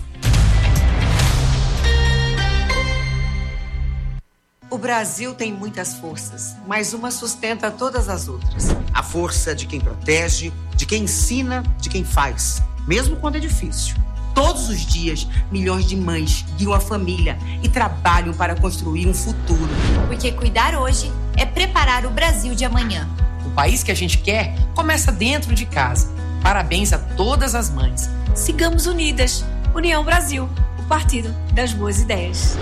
O Brasil tem muitas forças, mas uma sustenta todas as outras. A força de quem protege, de quem ensina, de quem faz, mesmo quando é difícil. Todos os dias, milhões de mães guiam a família e trabalham para construir um futuro. Porque cuidar hoje é preparar o Brasil de amanhã. O país que a gente quer começa dentro de casa. Parabéns a todas as mães. Sigamos unidas. União Brasil, o partido das boas ideias.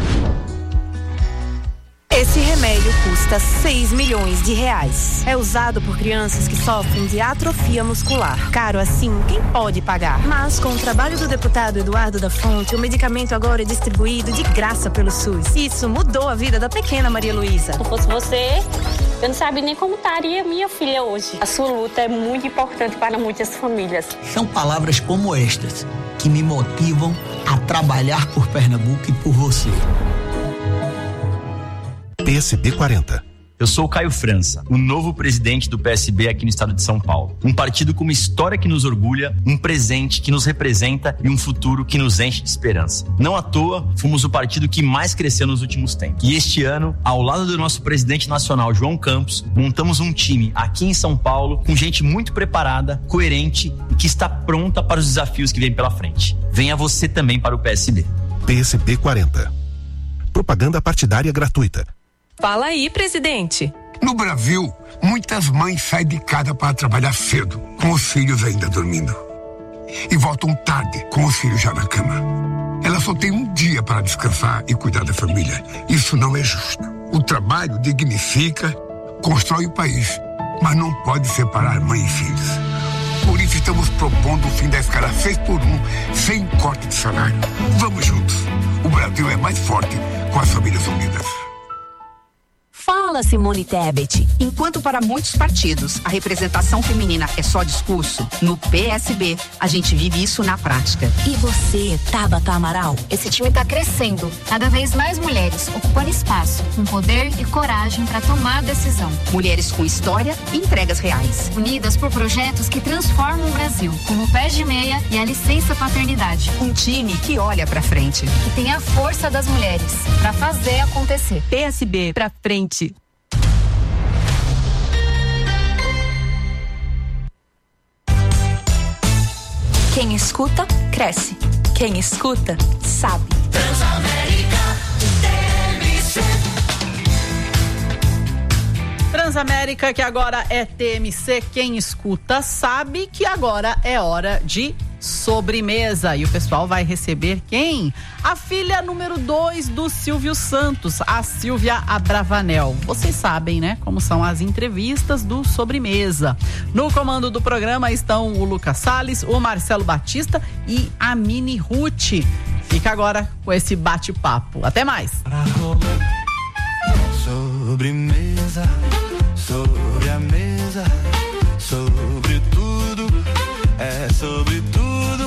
Esse remédio custa seis milhões de reais. É usado por crianças que sofrem de atrofia muscular. Caro assim, quem pode pagar? Mas com o trabalho do deputado Eduardo da Fonte, o medicamento agora é distribuído de graça pelo SUS. Isso mudou a vida da pequena Maria Luísa. Se fosse você, eu não sabia nem como estaria minha filha hoje. A sua luta é muito importante para muitas famílias. São palavras como estas que me motivam a trabalhar por Pernambuco e por você. P S B quarenta. Eu sou o Caio França, o novo presidente do P S B aqui no estado de São Paulo. Um partido com uma história que nos orgulha, um presente que nos representa e um futuro que nos enche de esperança. Não à toa, fomos o partido que mais cresceu nos últimos tempos. E este ano, ao lado do nosso presidente nacional, João Campos, montamos um time aqui em São Paulo com gente muito preparada, coerente e que está pronta para os desafios que vêm pela frente. Venha você também para o P S B. P S B quarenta. Propaganda partidária gratuita. Fala aí, presidente. No Brasil, muitas mães saem de casa para trabalhar cedo, com os filhos ainda dormindo. E voltam tarde, com os filhos já na cama. Elas só têm um dia para descansar e cuidar da família. Isso não é justo. O trabalho dignifica, constrói o país, mas não pode separar mãe e filhos. Por isso estamos propondo o fim da escala seis por um, sem corte de salário. Vamos juntos. O Brasil é mais forte com as famílias unidas. Fala, Simone Tebet. Enquanto para muitos partidos a representação feminina é só discurso, no P S B a gente vive isso na prática. E você, Tabata Amaral? Esse time está crescendo. Cada vez mais mulheres ocupando espaço, com poder e coragem para tomar decisão. Mulheres com história e entregas reais. Unidas por projetos que transformam o Brasil, como o Pés de Meia e a licença paternidade. Um time que olha para frente. E tem a força das mulheres para fazer acontecer. P S B pra frente. Quem escuta, cresce. Quem escuta, sabe. Transamérica T M C. Transamérica, que agora é T M C. Quem escuta sabe que agora é hora de sobremesa. E o pessoal vai receber quem? A filha número dois do Silvio Santos, a Silvia Abravanel. Vocês sabem, né, como são as entrevistas do Sobremesa. No comando do programa estão o Lucas Salles, o Marcelo Batista e a Mini Ruth. Fica agora com esse bate-papo. Até mais. Sobremesa, sobre a mesa, sobre tudo, é sobre tudo.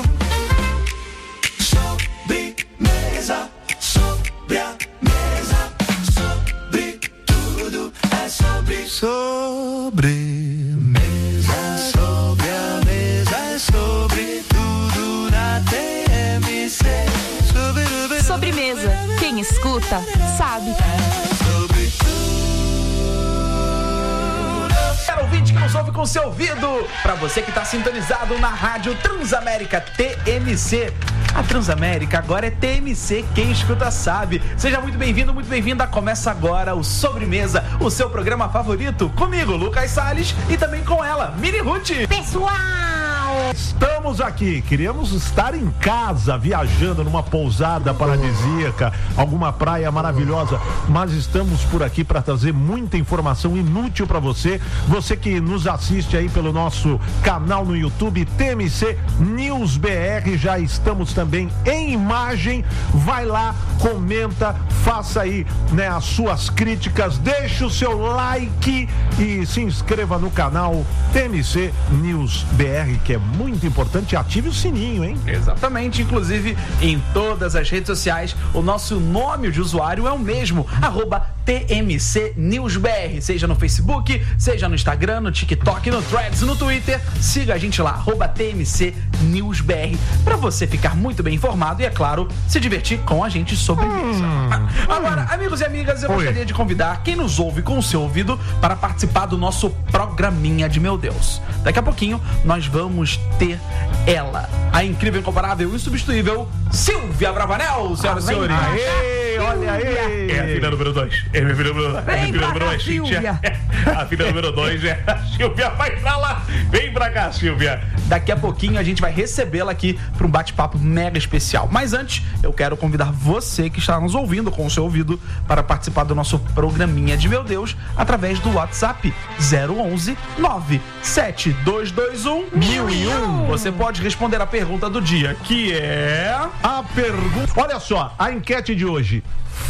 Sobremesa, sobre a mesa, sobre tudo, é sobre. Sobremesa, sobre a mesa, é sobre tudo na T M C. Sobre, Sobremesa, quem escuta, sabe. Sobre Quero ouvinte que nos ouve com seu ouvido. Pra você que tá sintonizado na rádio Transamérica T M C. A Transamérica agora é T M C, quem escuta sabe. Seja muito bem-vindo, muito bem-vinda. Começa agora o Sobremesa, o seu programa favorito. Comigo, Lucas Salles, e também com ela, Mini Ruth. Pessoal! Estamos aqui, queríamos estar em casa, viajando numa pousada paradisíaca, alguma praia maravilhosa, mas estamos por aqui para trazer muita informação inútil para você, você que nos assiste aí pelo nosso canal no YouTube, T M C News B R, já estamos também em imagem, vai lá, comenta, faça aí, né, as suas críticas, deixa o seu like e se inscreva no canal T M C News B R, que é muito importante, ative o sininho, hein? Exatamente, inclusive em todas as redes sociais, o nosso nome de usuário é o mesmo, arroba T M C News B R, seja no Facebook, seja no Instagram, no TikTok, no Threads, no Twitter, siga a gente lá, arroba T M C News B R, pra você ficar muito bem informado e, é claro, se divertir com a gente sobremesa. Hum, Agora, hum. amigos e amigas, eu Oi. gostaria de convidar quem nos ouve com o seu ouvido para participar do nosso programinha de Meu Deus. Daqui a pouquinho, nós vamos ter ela, a incrível, incomparável, insubstituível Silvia Abravanel, senhoras e senhores. Aê, olha aí. É a filha número dois. É a minha filha número dois. É a filha número dois, Silvia. A filha número dois é a Silvia. Vai pra lá. Vem pra cá, Silvia. Daqui a pouquinho a gente vai recebê-la aqui para um bate-papo mega especial. Mas antes, eu quero convidar você que está nos ouvindo com o seu ouvido para participar do nosso programinha de Meu Deus através do WhatsApp zero onze nove sete dois dois um mil e um. Você pode responder a pergunta do dia, que é... A pergunta... Olha só, a enquete de hoje.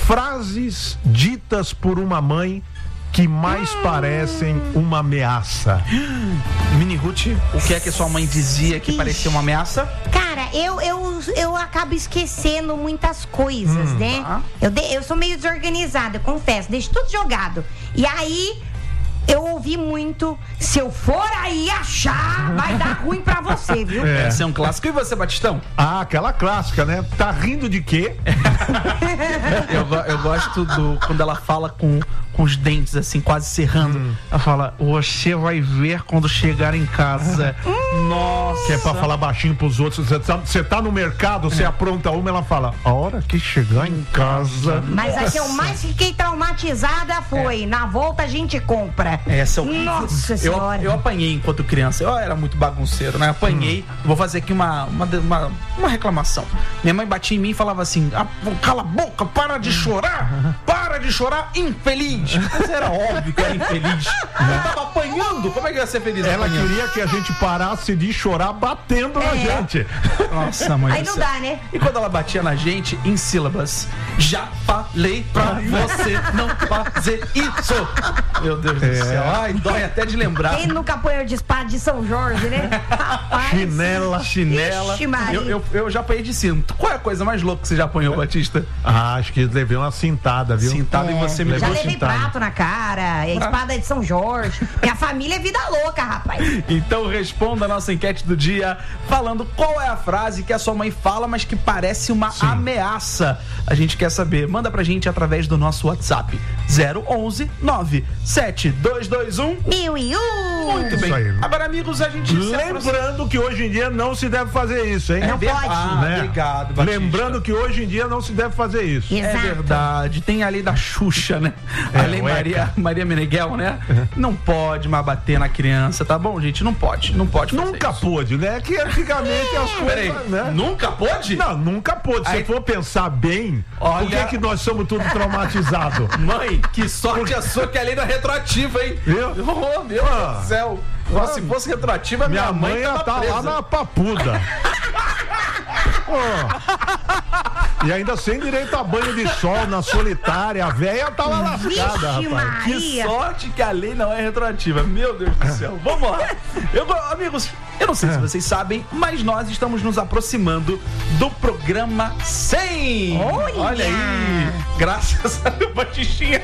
Frases ditas por uma mãe que mais hum. parecem uma ameaça. Mini Ruth, o que é que sua mãe dizia que Ixi. parecia uma ameaça? Cara, eu, eu, eu acabo esquecendo muitas coisas, hum. né? Ah. Eu, de, eu sou meio desorganizada, eu confesso, deixo tudo jogado. E aí, eu ouvi muito, se eu for aí achar, vai dar ruim pra você, viu? É. Esse é um clássico. E você, Batistão? Ah, aquela clássica, né? Tá rindo de quê? eu, eu gosto do quando ela fala com, com os dentes, assim, quase cerrando. Hum. Ela fala, você vai ver quando chegar em casa. Hum. Nossa. Que é pra falar baixinho pros outros. Você tá, você tá no mercado, você é. apronta uma, ela fala, a hora que chegar em casa... Mas a que eu mais fiquei traumatizada foi, é. na volta a gente compra. Essa é o Nossa eu, senhora. Eu apanhei enquanto criança. Eu era muito bagunceiro, né? Apanhei. Hum. Vou fazer aqui uma, uma, uma, uma reclamação. Minha mãe batia em mim e falava assim, ah, cala a boca, para de chorar. Para de chorar, infeliz. Mas era óbvio que eu era infeliz. Eu tava apanhando. Como é que eu ia ser feliz? Ela apanhando? Queria que a gente parasse de chorar batendo é. na gente. Nossa, mãe. Aí não dá, né? E quando ela batia na gente, em sílabas, já falei pra você não fazer isso. Meu Deus é. do céu. Ai, dói até de lembrar. Quem nunca apanhou de espada de São Jorge, né? Rapaz. Chinela, chinela. Ixi, eu, eu, eu já apanhei de cinto. Qual é a coisa mais louca que você já apanhou, Batista? Ah, acho que levei uma cintada, viu? Cintada é. e você me Já levou levei cintada. prato na cara, pra... espada de São Jorge. Minha família é vida louca, rapaz. Então responda a nossa enquete do dia falando qual é a frase que a sua mãe fala, mas que parece uma Sim. ameaça. A gente quer saber. Manda pra gente através do nosso WhatsApp zero onze nove sete dois dois um mil e um. Muito bem. Aí. Agora, amigos, a gente... Lembrando que hoje em dia não se deve fazer isso, hein? Não é pode. Ah, né? Obrigado, Batista. Lembrando que hoje em dia não se deve fazer isso. Exato. É verdade. Tem a lei da Xuxa, né? É, a lei Maria, Maria Meneghel, né? Uhum. Não pode mais bater na criança, tá bom, gente? Não pode. Não pode fazer Nunca isso. pôde, né? Que antigamente as coisas... Peraí, né? Nunca pôde? Não, nunca pôde. Aí... Se for pensar bem, olha... por que que nós somos tudo traumatizados? Mãe, que sorte a sua que a lei não é retroativa, hein? Viu? Oh, meu ah. Deus do céu. Ah. Se fosse retroativa, minha, minha mãe, mãe tá presa. Lá na papuda. Oh. E ainda sem direito a banho de sol na solitária, a véia tava lascada, rapaz. Maria. Que sorte que a lei não é retroativa, meu Deus do céu. Vamos lá. Eu, amigos, eu não sei se vocês sabem, mas nós estamos nos aproximando do programa cem. Olha, Olha aí. Graças a Deus, Batistinha.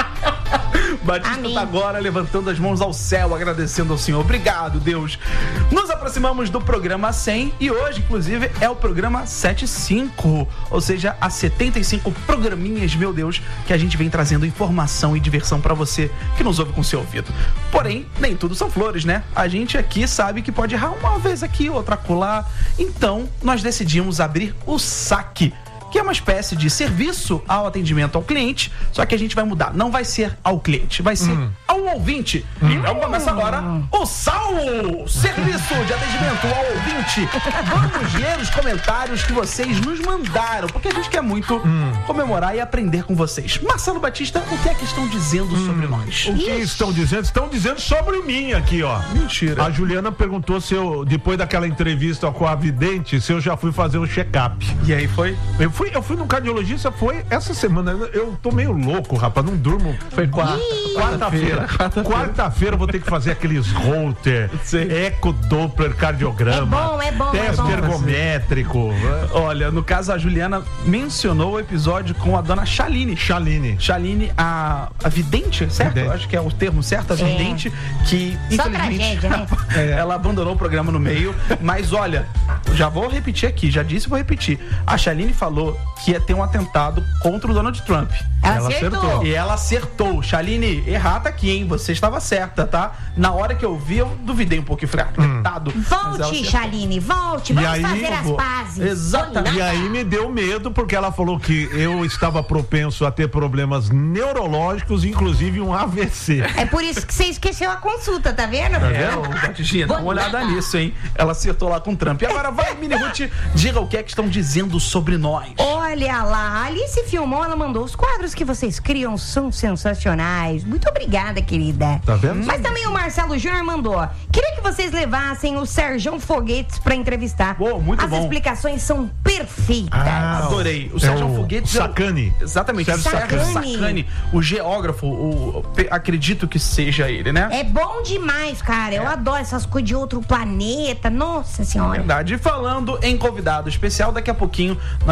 Batista Amém. Tá agora levantando as mãos ao céu, agradecendo ao Senhor. Obrigado, Deus. Nos aproximamos do programa cem e hoje, inclusive, é o programa setenta e cinco, ou seja, há setenta e cinco programinhas, meu Deus, que a gente vem trazendo informação e diversão pra você que nos ouve com seu ouvido. Porém, nem tudo são flores, né? A gente aqui sabe que pode errar uma vez aqui, outra acolá. Então, nós decidimos abrir o saque, que é uma espécie de serviço ao atendimento ao cliente, só que a gente vai mudar. Não vai ser ao cliente, vai ser hum. ao ouvinte. Hum. Então começa agora o S A U, Serviço de Atendimento ao Ouvinte. Vamos ler os comentários que vocês nos mandaram, porque a gente quer muito hum. comemorar e aprender com vocês. Marcelo Batista, o que é que estão dizendo hum. sobre nós? O que Ixi. estão dizendo? Estão dizendo sobre mim aqui, ó. Mentira. A Juliana perguntou se eu, depois daquela entrevista com a vidente, se eu já fui fazer um check-up. E aí foi? Eu fui Eu fui no cardiologista, foi essa semana. Eu tô meio louco, rapaz, não durmo. Foi quarta, quarta-feira. Quarta-feira quarta eu vou ter que fazer aqueles Holter, eco Doppler cardiograma. É bom, é bom. Teste é bom. ergométrico. Olha, no caso, a Juliana mencionou o episódio com a dona Chaline. Chaline. Chaline, a, a vidente, certo? Vidente. Acho que é o termo certo, a vidente, é. que Só infelizmente tragédia, né? ela abandonou o programa no meio. Mas olha, já vou repetir aqui, já disse e vou repetir. A Chaline falou que ia ter um atentado contra o Donald Trump. Ela, ela acertou. acertou. E ela acertou. Chaline, errata aqui, hein? Você estava certa, tá? Na hora que eu vi, eu duvidei um pouco. Eu falei, ah, atentado. Hum. Volte, Chaline, volte. Vamos aí, fazer as pazes. Exatamente. E aí me deu medo, porque ela falou que eu estava propenso a ter problemas neurológicos, inclusive um A V C. É por isso que você esqueceu a consulta, tá vendo? Tá vendo? Batistinha, dá uma olhada nisso, hein? Ela acertou lá com o Trump. E agora vai, Mini Ruth, diga o que é que estão dizendo sobre nós. Olha lá, a Alice filmou, ela mandou os quadros que vocês criam são sensacionais. Muito obrigada, querida. Tá vendo? Mas também o Marcelo Júnior mandou. Queria que vocês levassem o Sérgio Foguetes pra entrevistar. Oh, muito As bom. explicações são perfeitas. Ah, adorei. O Sérgio é Foguetes. Sacani. É o... Exatamente. Sérgio Sérgio Sacani. Sacani. O geógrafo, o... acredito que seja ele, né? É bom demais, cara. Eu É. adoro essas coisas de outro planeta. Nossa senhora. Verdade. E falando em convidado especial, daqui a pouquinho nós vamos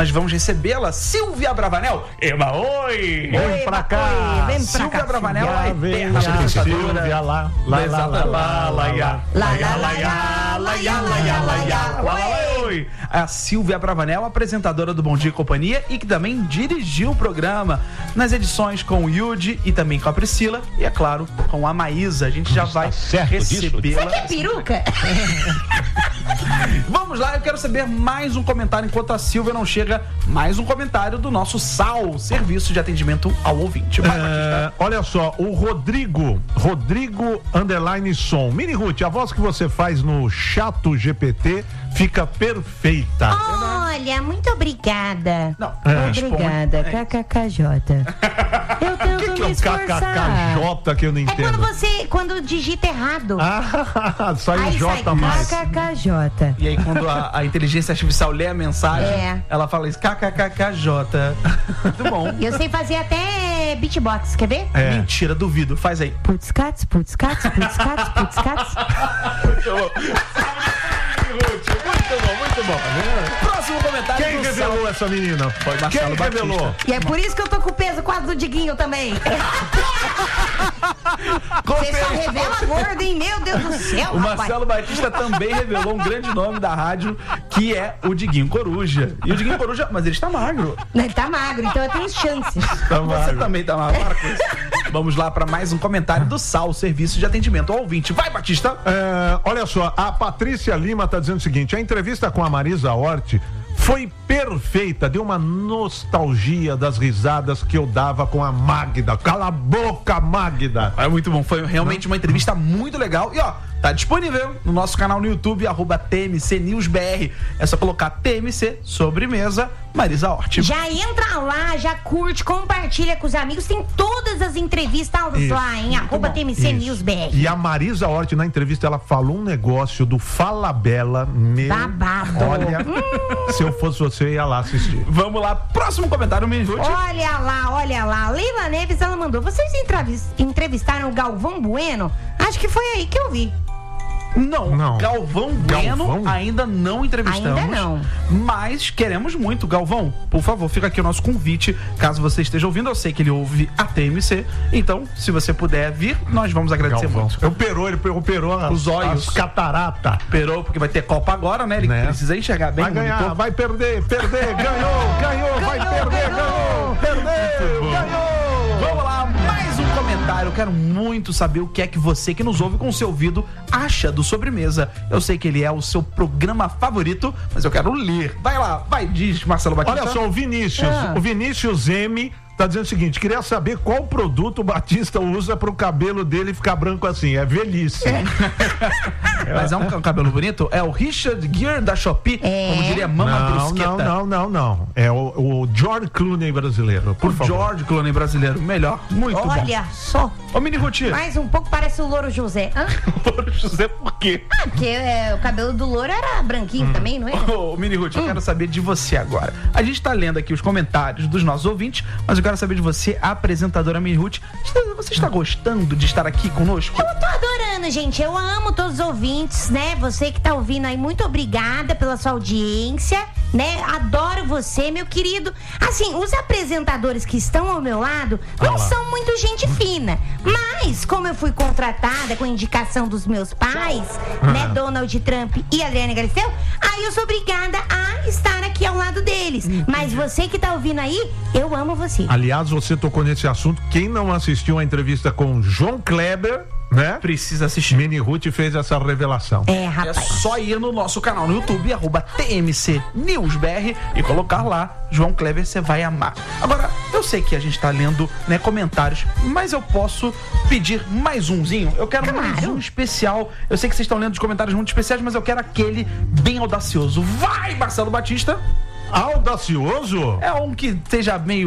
recebê-la, Silvia Bravanel. Eba, oi! Vem pra cá! Vem pra Silvia cá, Bravanel, Silvia. a eterna apresentadora. Silvia lá, lá, lá, lá, lá, lá, lá, Lá, lá, lá, lá, lá, lá, lá, lá, lá. Oi! A Silvia Bravanel, apresentadora do Bom Dia e Companhia e que também dirigiu o programa nas edições com o Yudi e também com a Priscila e, é claro, com a Maísa. A gente já vai recebê-la. Você quer peruca? Vamos lá, eu quero saber mais um comentário enquanto a Silvia não chega. Mais um comentário do nosso S A U, Serviço de Atendimento ao Ouvinte. Vai, É, olha só, o Rodrigo, Rodrigo Underline Som. Mini Ruth, a voz que você faz no Chato G P T fica perfeita. Olha, muito obrigada. Não, é, obrigada, responde. K K K J. Eu O tento que, que é me o esforçar. K K K J que eu não É entendo? quando você, quando digita errado. Ah, sai o Aí J sai mais. K K K J. E aí, quando a, a inteligência artificial lê a mensagem, É. ela fala isso, kkkj. Muito bom. Eu sei fazer até beatbox, quer ver? É. Mentira, duvido. Faz aí. Putz cats, putz cats, putz cats, putz cats. Muito bom, muito bom. Próximo comentário. Quem do revelou Sal- essa menina? Foi Marcelo Quem revelou? Batista. E é por isso que eu tô com o peso quase do Diguinho também. Você só revela gordo, hein? Meu Deus do céu, O rapaz. Marcelo Batista também revelou um grande nome da rádio, que é o Diguinho Coruja. E o Diguinho Coruja, mas ele está magro. Ele tá magro, então eu tenho chances. Tá Você magro. também tá magro. Para com isso. Vamos lá para mais um comentário do S A U, Serviço de Atendimento ao Ouvinte. Vai, Batista. É, olha só, a Patrícia Lima tá dizendo o seguinte: a entrevista com a Marisa Hort foi perfeita, deu uma nostalgia das risadas que eu dava com a Magda. Cala a boca, Magda! É muito bom, foi realmente uma entrevista muito legal. E ó, tá disponível no nosso canal no YouTube, arroba T M C News B R. É só colocar T M C Sobremesa Marisa Hort. Já entra lá, já curte, compartilha com os amigos. Tem todas as entrevistas Isso, lá, em arroba T M C Isso. News B R. E a Marisa Hort, na entrevista, ela falou um negócio do Fala Bela. Meu, Babado. olha, se eu fosse você, eu ia lá assistir. Vamos lá, próximo comentário, Minute. Olha lá, olha lá. Leila Neves, ela mandou. Vocês entrevis- entrevistaram o Galvão Bueno? Acho que foi aí que eu vi. Não, Não. Galvão Bueno Galvão? ainda não entrevistamos. Ainda não. Mas queremos muito. Galvão, por favor, fica aqui o nosso convite. Caso você esteja ouvindo, eu sei que ele ouve a T M C. Então, se você puder vir, nós vamos agradecer Galvão. muito. Operou, ele operou as, Os olhos. as catarata. Esperou, porque vai ter Copa agora, né? Ele Né? precisa enxergar bem. Vai o ganhar, monitor. vai perder, perder, ganhou, ganhou, vai perder, ganhou, perdeu, ganhou. Vamos lá, mais um comentário. Eu quero muito saber o que é que você que nos ouve com o seu ouvido acha do Sobremesa. Eu sei que ele é o seu programa favorito, mas eu quero ler. Vai lá, vai, diz Marcelo Batista. Olha só, o Vinícius, Ah. o Vinícius M tá dizendo o seguinte: queria saber qual produto o Batista usa pro cabelo dele ficar branco assim. É velhice. Mas é um cabelo bonito? É o Richard Gere da Shopee, como diria Mama Não, Brusqueta. não, não, não, não. É o, o George Clooney brasileiro, por o favor. George Clooney brasileiro, melhor, muito bom. Olha só. Ô, Mini Ruth. Mais um pouco parece o Louro José. Hã? José, por quê? Ah, porque é, o cabelo do Louro era branquinho também, não é? Ô, Mini Ruth, eu quero saber de você agora. A gente tá lendo aqui os comentários dos nossos ouvintes, mas eu quero saber de você, a apresentadora Mini Ruth. Você está gostando de estar aqui conosco? Eu tô adorando, gente. Eu amo todos os ouvintes, né? Você que tá ouvindo aí, muito obrigada pela sua audiência, né? Adoro você, meu querido. Assim, os apresentadores que estão ao meu lado não Ah lá. são muito gente fina. Mas, como eu fui contratada com indicação dos meus pais, né? Donald Trump e Adriana Galisteu, aí eu sou obrigada a estar aqui ao lado deles. Mas você que tá ouvindo aí, eu amo você. Aliás, você tocou nesse assunto. Quem não assistiu a entrevista com João Kleber, né? Precisa assistir. Mini Ruth fez essa revelação. É, É rapaz. só ir no nosso canal no YouTube, arroba T M C News B R, e colocar lá João Kleber, você vai amar. Agora, eu sei que a gente tá lendo, né, comentários, mas eu posso pedir mais umzinho. Eu quero Claro. mais um especial. Eu sei que vocês estão lendo os comentários muito especiais, mas eu quero aquele bem audacioso. Vai, Marcelo Batista! Audacioso? É um que seja meio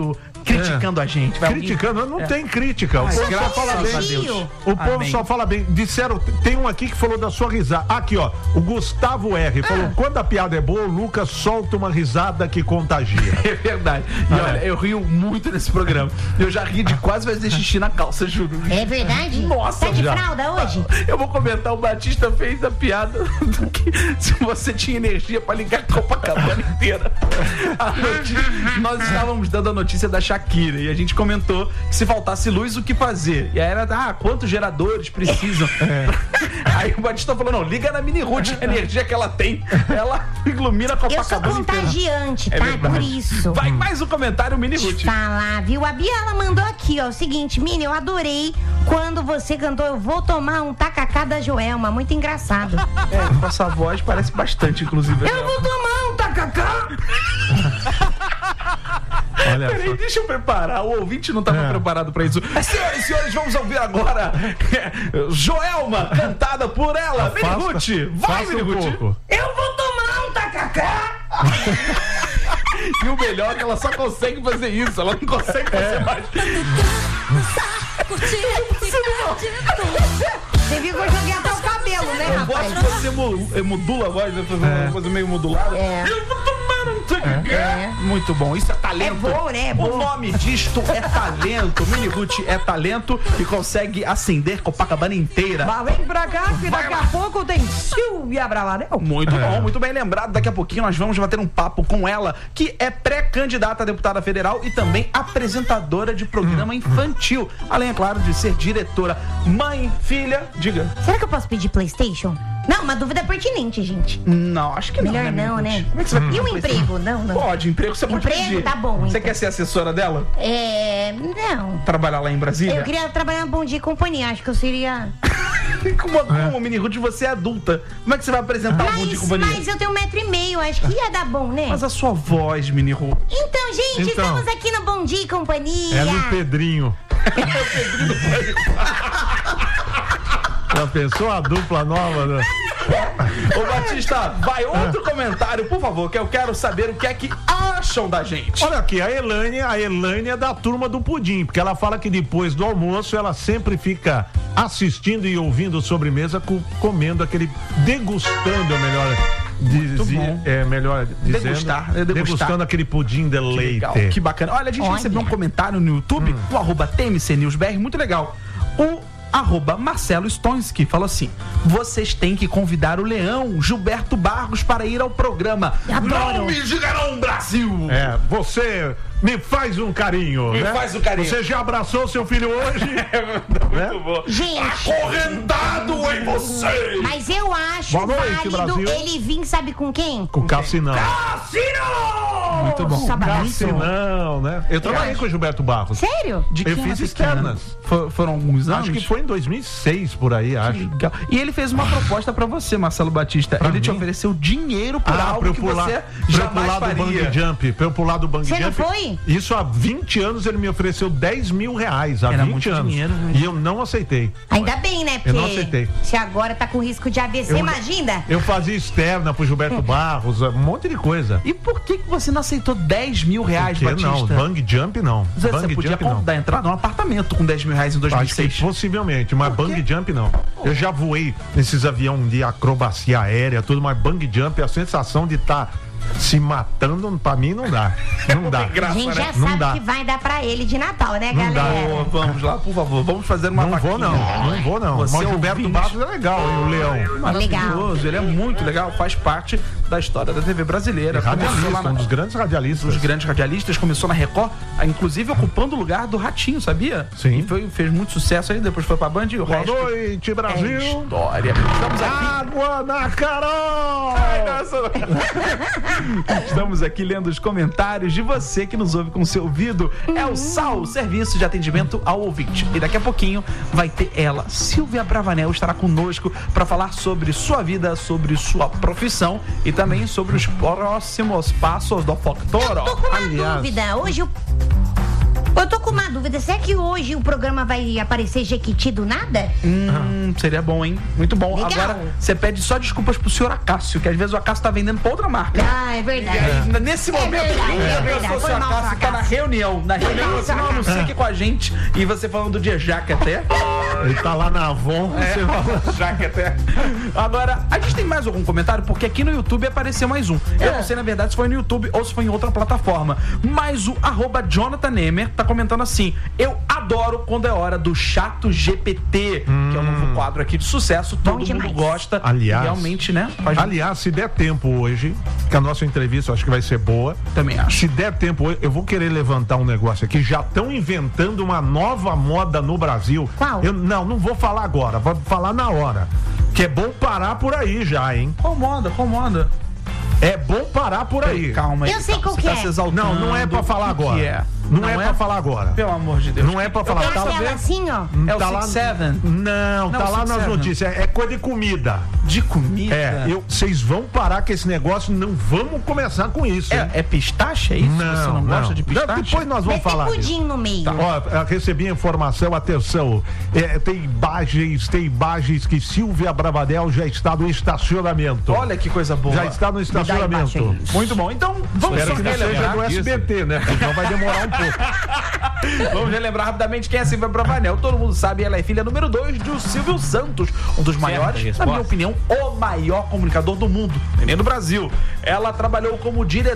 criticando é. a gente. Vai criticando? alguém... Não é. tem crítica. O Ai, povo só fala bem. O povo Amém. só fala bem. Disseram, tem um aqui que falou da sua risada. Aqui, ó. O Gustavo R. falou: ah. quando a piada é boa, o Lucas solta uma risada que contagia. É verdade. E ah, olha, é. eu rio muito nesse programa. Eu já ri de quase fazer xixi na calça, juro. É verdade? Nossa, tá de já. fralda hoje? Eu vou comentar, o Batista fez a piada do que se você tinha energia pra ligar a Copacabana inteira. A notícia, nós estávamos dando a notícia da Shakira e a gente comentou que se faltasse luz, o que fazer? E aí era, ah, quantos geradores precisam? É. Aí o Batista falou, não, liga na Mini Ruth, a energia que ela tem, ela ilumina a Copacabana inteira. Eu sou contagiante, inteira. tá? É por isso. Vai mais um comentário, Mini Ruth. Falar, viu? A Bia, ela mandou aqui, ó, o seguinte, Mini, eu adorei quando você cantou Eu Vou Tomar um Tacacá da Joelma, muito engraçado. É, com essa voz parece bastante, inclusive. Eu vou tomar um tacacá! Olha Peraí, só. deixa eu preparar. O ouvinte não estava é. preparado para isso. Senhoras e senhores, vamos ouvir agora Joelma, cantada por ela. Mini Ruth, vai, Mini Ruth. Eu vou tomar um tacacá! E o melhor é que ela só consegue fazer isso, ela não consegue fazer é. mais. Você viu que eu joguei até o cabelo, né, eu rapaz? Eu gosto que você modula a voz, né? Fazer é. uma coisa meio modulada. É. Eu vou tomar um tacacá. É. Muito bom, isso é talento. É bom, né? É bom. O nome disto é talento. Mini Ruth é talento e consegue acender Copacabana inteira. Mas vem pra cá que daqui a pouco tem Silvia Bravanel. Muito é. bom, muito bem lembrado. Daqui a pouquinho nós vamos bater um papo com ela, que é pré-candidata a deputada federal e também apresentadora de programa hum. infantil. Além, é claro, de ser diretora. Mãe, filha, diga. Será que eu posso pedir PlayStation? Não, uma dúvida pertinente, gente. Não, acho que Melhor não. Melhor não, né? Como é que você vai pedir E o um emprego? Não, não. Pode, emprego você pode emprego, pedir. Tá bom, Você então. quer ser assessora dela? É... Não. Trabalhar lá em Brasília? Eu queria trabalhar no Bom Dia e Companhia. Acho que eu seria... como, como, Mini Ruth, você é adulta. Como é que você vai apresentar mas, o Bom Dia e Companhia? Mas eu tenho um metro e meio. Acho que ia dar bom, né? Mas a sua voz, Mini Ruth. Então, gente, então, estamos aqui no Bom Dia e Companhia. Ela e o Pedrinho. É o Pedrinho do Pânico. Já pensou a dupla nova, né? Ô Batista, vai outro é. comentário, por favor, que eu quero saber o que é que acham da gente. Olha aqui, a Elaine, a Elaine é da turma do pudim, porque ela fala que depois do almoço ela sempre fica assistindo e ouvindo sobremesa, comendo aquele, degustando, é melhor dizer, é melhor dizendo, degustar, é degustar. degustando aquele pudim de leite. Legal, que bacana. Olha, a gente Olha. recebeu um comentário no YouTube, hum. no arroba T M C News B R, muito legal. O arroba Marcelo Stonski falou assim: vocês têm que convidar o Leão Gilberto Barros para ir ao programa. Adoro. Não me diga não, Brasil! É, você me faz um carinho, me né? faz um carinho. Você já abraçou seu filho hoje? É muito né? bom. Gente, acorrentado em você! Mas eu acho Boa noite, válido Brasil. ele vir, sabe com quem? Com o Cassinão. Cassinão! Muito bom. Cassinão, né? Eu trabalhei acho. com o Gilberto Barros. Sério? De eu fiz externas. For, foram alguns anos? Acho que foi em dois mil e seis, por aí, acho. Legal. E ele fez uma proposta pra você, Marcelo Batista. Pra ele mim? te ofereceu dinheiro por ah, algo que pular, você jamais jamais pular faria. do bang jump, pra eu pular do bang você jump. Você não foi? Isso há vinte anos ele me ofereceu dez mil reais, há Era vinte anos. Dinheiro, né? E eu não aceitei. Ainda bem, né? Porque eu não aceitei. Se agora tá com risco de A V C, eu, imagina. Eu fazia externa pro Gilberto Barros, um monte de coisa. E por que, que você não aceitou dez mil reais, Batista? Não, bang jump não. Você, bang você podia jump, não. dar entrada num apartamento com dez mil reais em dois mil e seis. Acho que possivelmente, mas bang jump não. Eu já voei nesses aviões de acrobacia aérea, tudo, mas bang jump, a sensação de estar... Tá se matando, pra mim não dá. Não dá. A gente já não sabe dá. que vai dar pra ele de Natal, né, não galera? Dá. Vamos lá, por favor, vamos fazer uma Não vaquinha. vou não, não vou não. Você Mas o Gilberto ouvinte. Barros é legal, hein, o Leão. Maravilhoso, legal. Ele é muito legal, faz parte da história da T V brasileira. Radialista, lá na... um dos grandes radialistas. Dos grandes radialistas, começou na Record, inclusive ocupando o lugar do Ratinho, sabia? Sim. E foi, fez muito sucesso aí, depois foi pra Band e o Boa resto noite, Brasil. É história. Estamos aqui... Água na Carol! Ai, nossa. Estamos aqui lendo os comentários de você que nos ouve com o seu ouvido. É o S A U, Serviço de Atendimento ao Ouvinte. E daqui a pouquinho vai ter ela, Silvia Bravanel, estará conosco para falar sobre sua vida, sobre sua profissão e também sobre os próximos passos do Factoro. Eu tô com uma Aliás, dúvida. Hoje o... Eu tô com uma dúvida, será que hoje o programa vai aparecer Jequiti do nada? Hum, seria bom, hein? Muito bom. Legal. Agora, você pede só desculpas pro senhor Acácio, que às vezes o Acácio tá vendendo pra outra marca. Ah, é verdade. E aí, nesse É momento, verdade, é a verdade. pessoa, o Foi senhor mal, Acácio, seu tá na Acácio. reunião. Na reunião, Foi você mal, não seu anuncia aqui com a gente. E você falando de Jaque até. Ele tá lá na Avon. É, Você fala... Jaque até. Agora, a gente tem mais algum comentário? Porque aqui no YouTube apareceu mais um. Eu não sei, na verdade, se foi no YouTube ou se foi em outra plataforma. Mas o arroba Jonathan Nemer tá comentando assim: eu adoro quando é hora do Chato G P T, hum. que é o novo quadro aqui de sucesso. Todo mundo demais. gosta. Aliás, realmente, né? Faz... Aliás, se der tempo hoje, que a nossa entrevista eu acho que vai ser boa. Também acho. Se der tempo hoje, eu vou querer levantar um negócio aqui. Já estão inventando uma nova moda no Brasil. Qual? Eu, não, não vou falar agora, vou falar na hora. Que é bom parar por aí já, hein? Qual moda? Qual moda? É bom parar por aí. Calma aí. Eu sei qual Você que tá é. se exaltando. Não, não é pra falar O que agora. que é? Não, Não é, é? pra falar agora. Pelo amor de Deus. Não é pra falar. É Tá aquela vendo? assim, ó. É o tá lá, Six Seven? Não, Não, tá o lá Six nas Seven. notícias. É, é coisa de comida. De comida? É, eu, vocês vão parar com esse negócio, não vamos começar com isso. hein? É, é pistache, é isso? Não, Você não, gosta de pistache? Não, depois nós vamos Vai falar. ter pudim no meio. Tá, ó, eu recebi a informação, atenção, é, tem imagens, tem imagens que Silvia Bravanel já está no estacionamento. Olha que coisa boa. Já está no estacionamento. Muito bom. Então, vamos Espero só que não seja relembrar. do S B T, né? Porque senão vai demorar um pouco. Vamos relembrar rapidamente quem é a Silvia Bravanel. Todo mundo sabe, ela é filha número dois do Silvio Santos, um dos maiores, na minha opinião, o maior comunicador do mundo, nem do Brasil. Ela trabalhou como diretora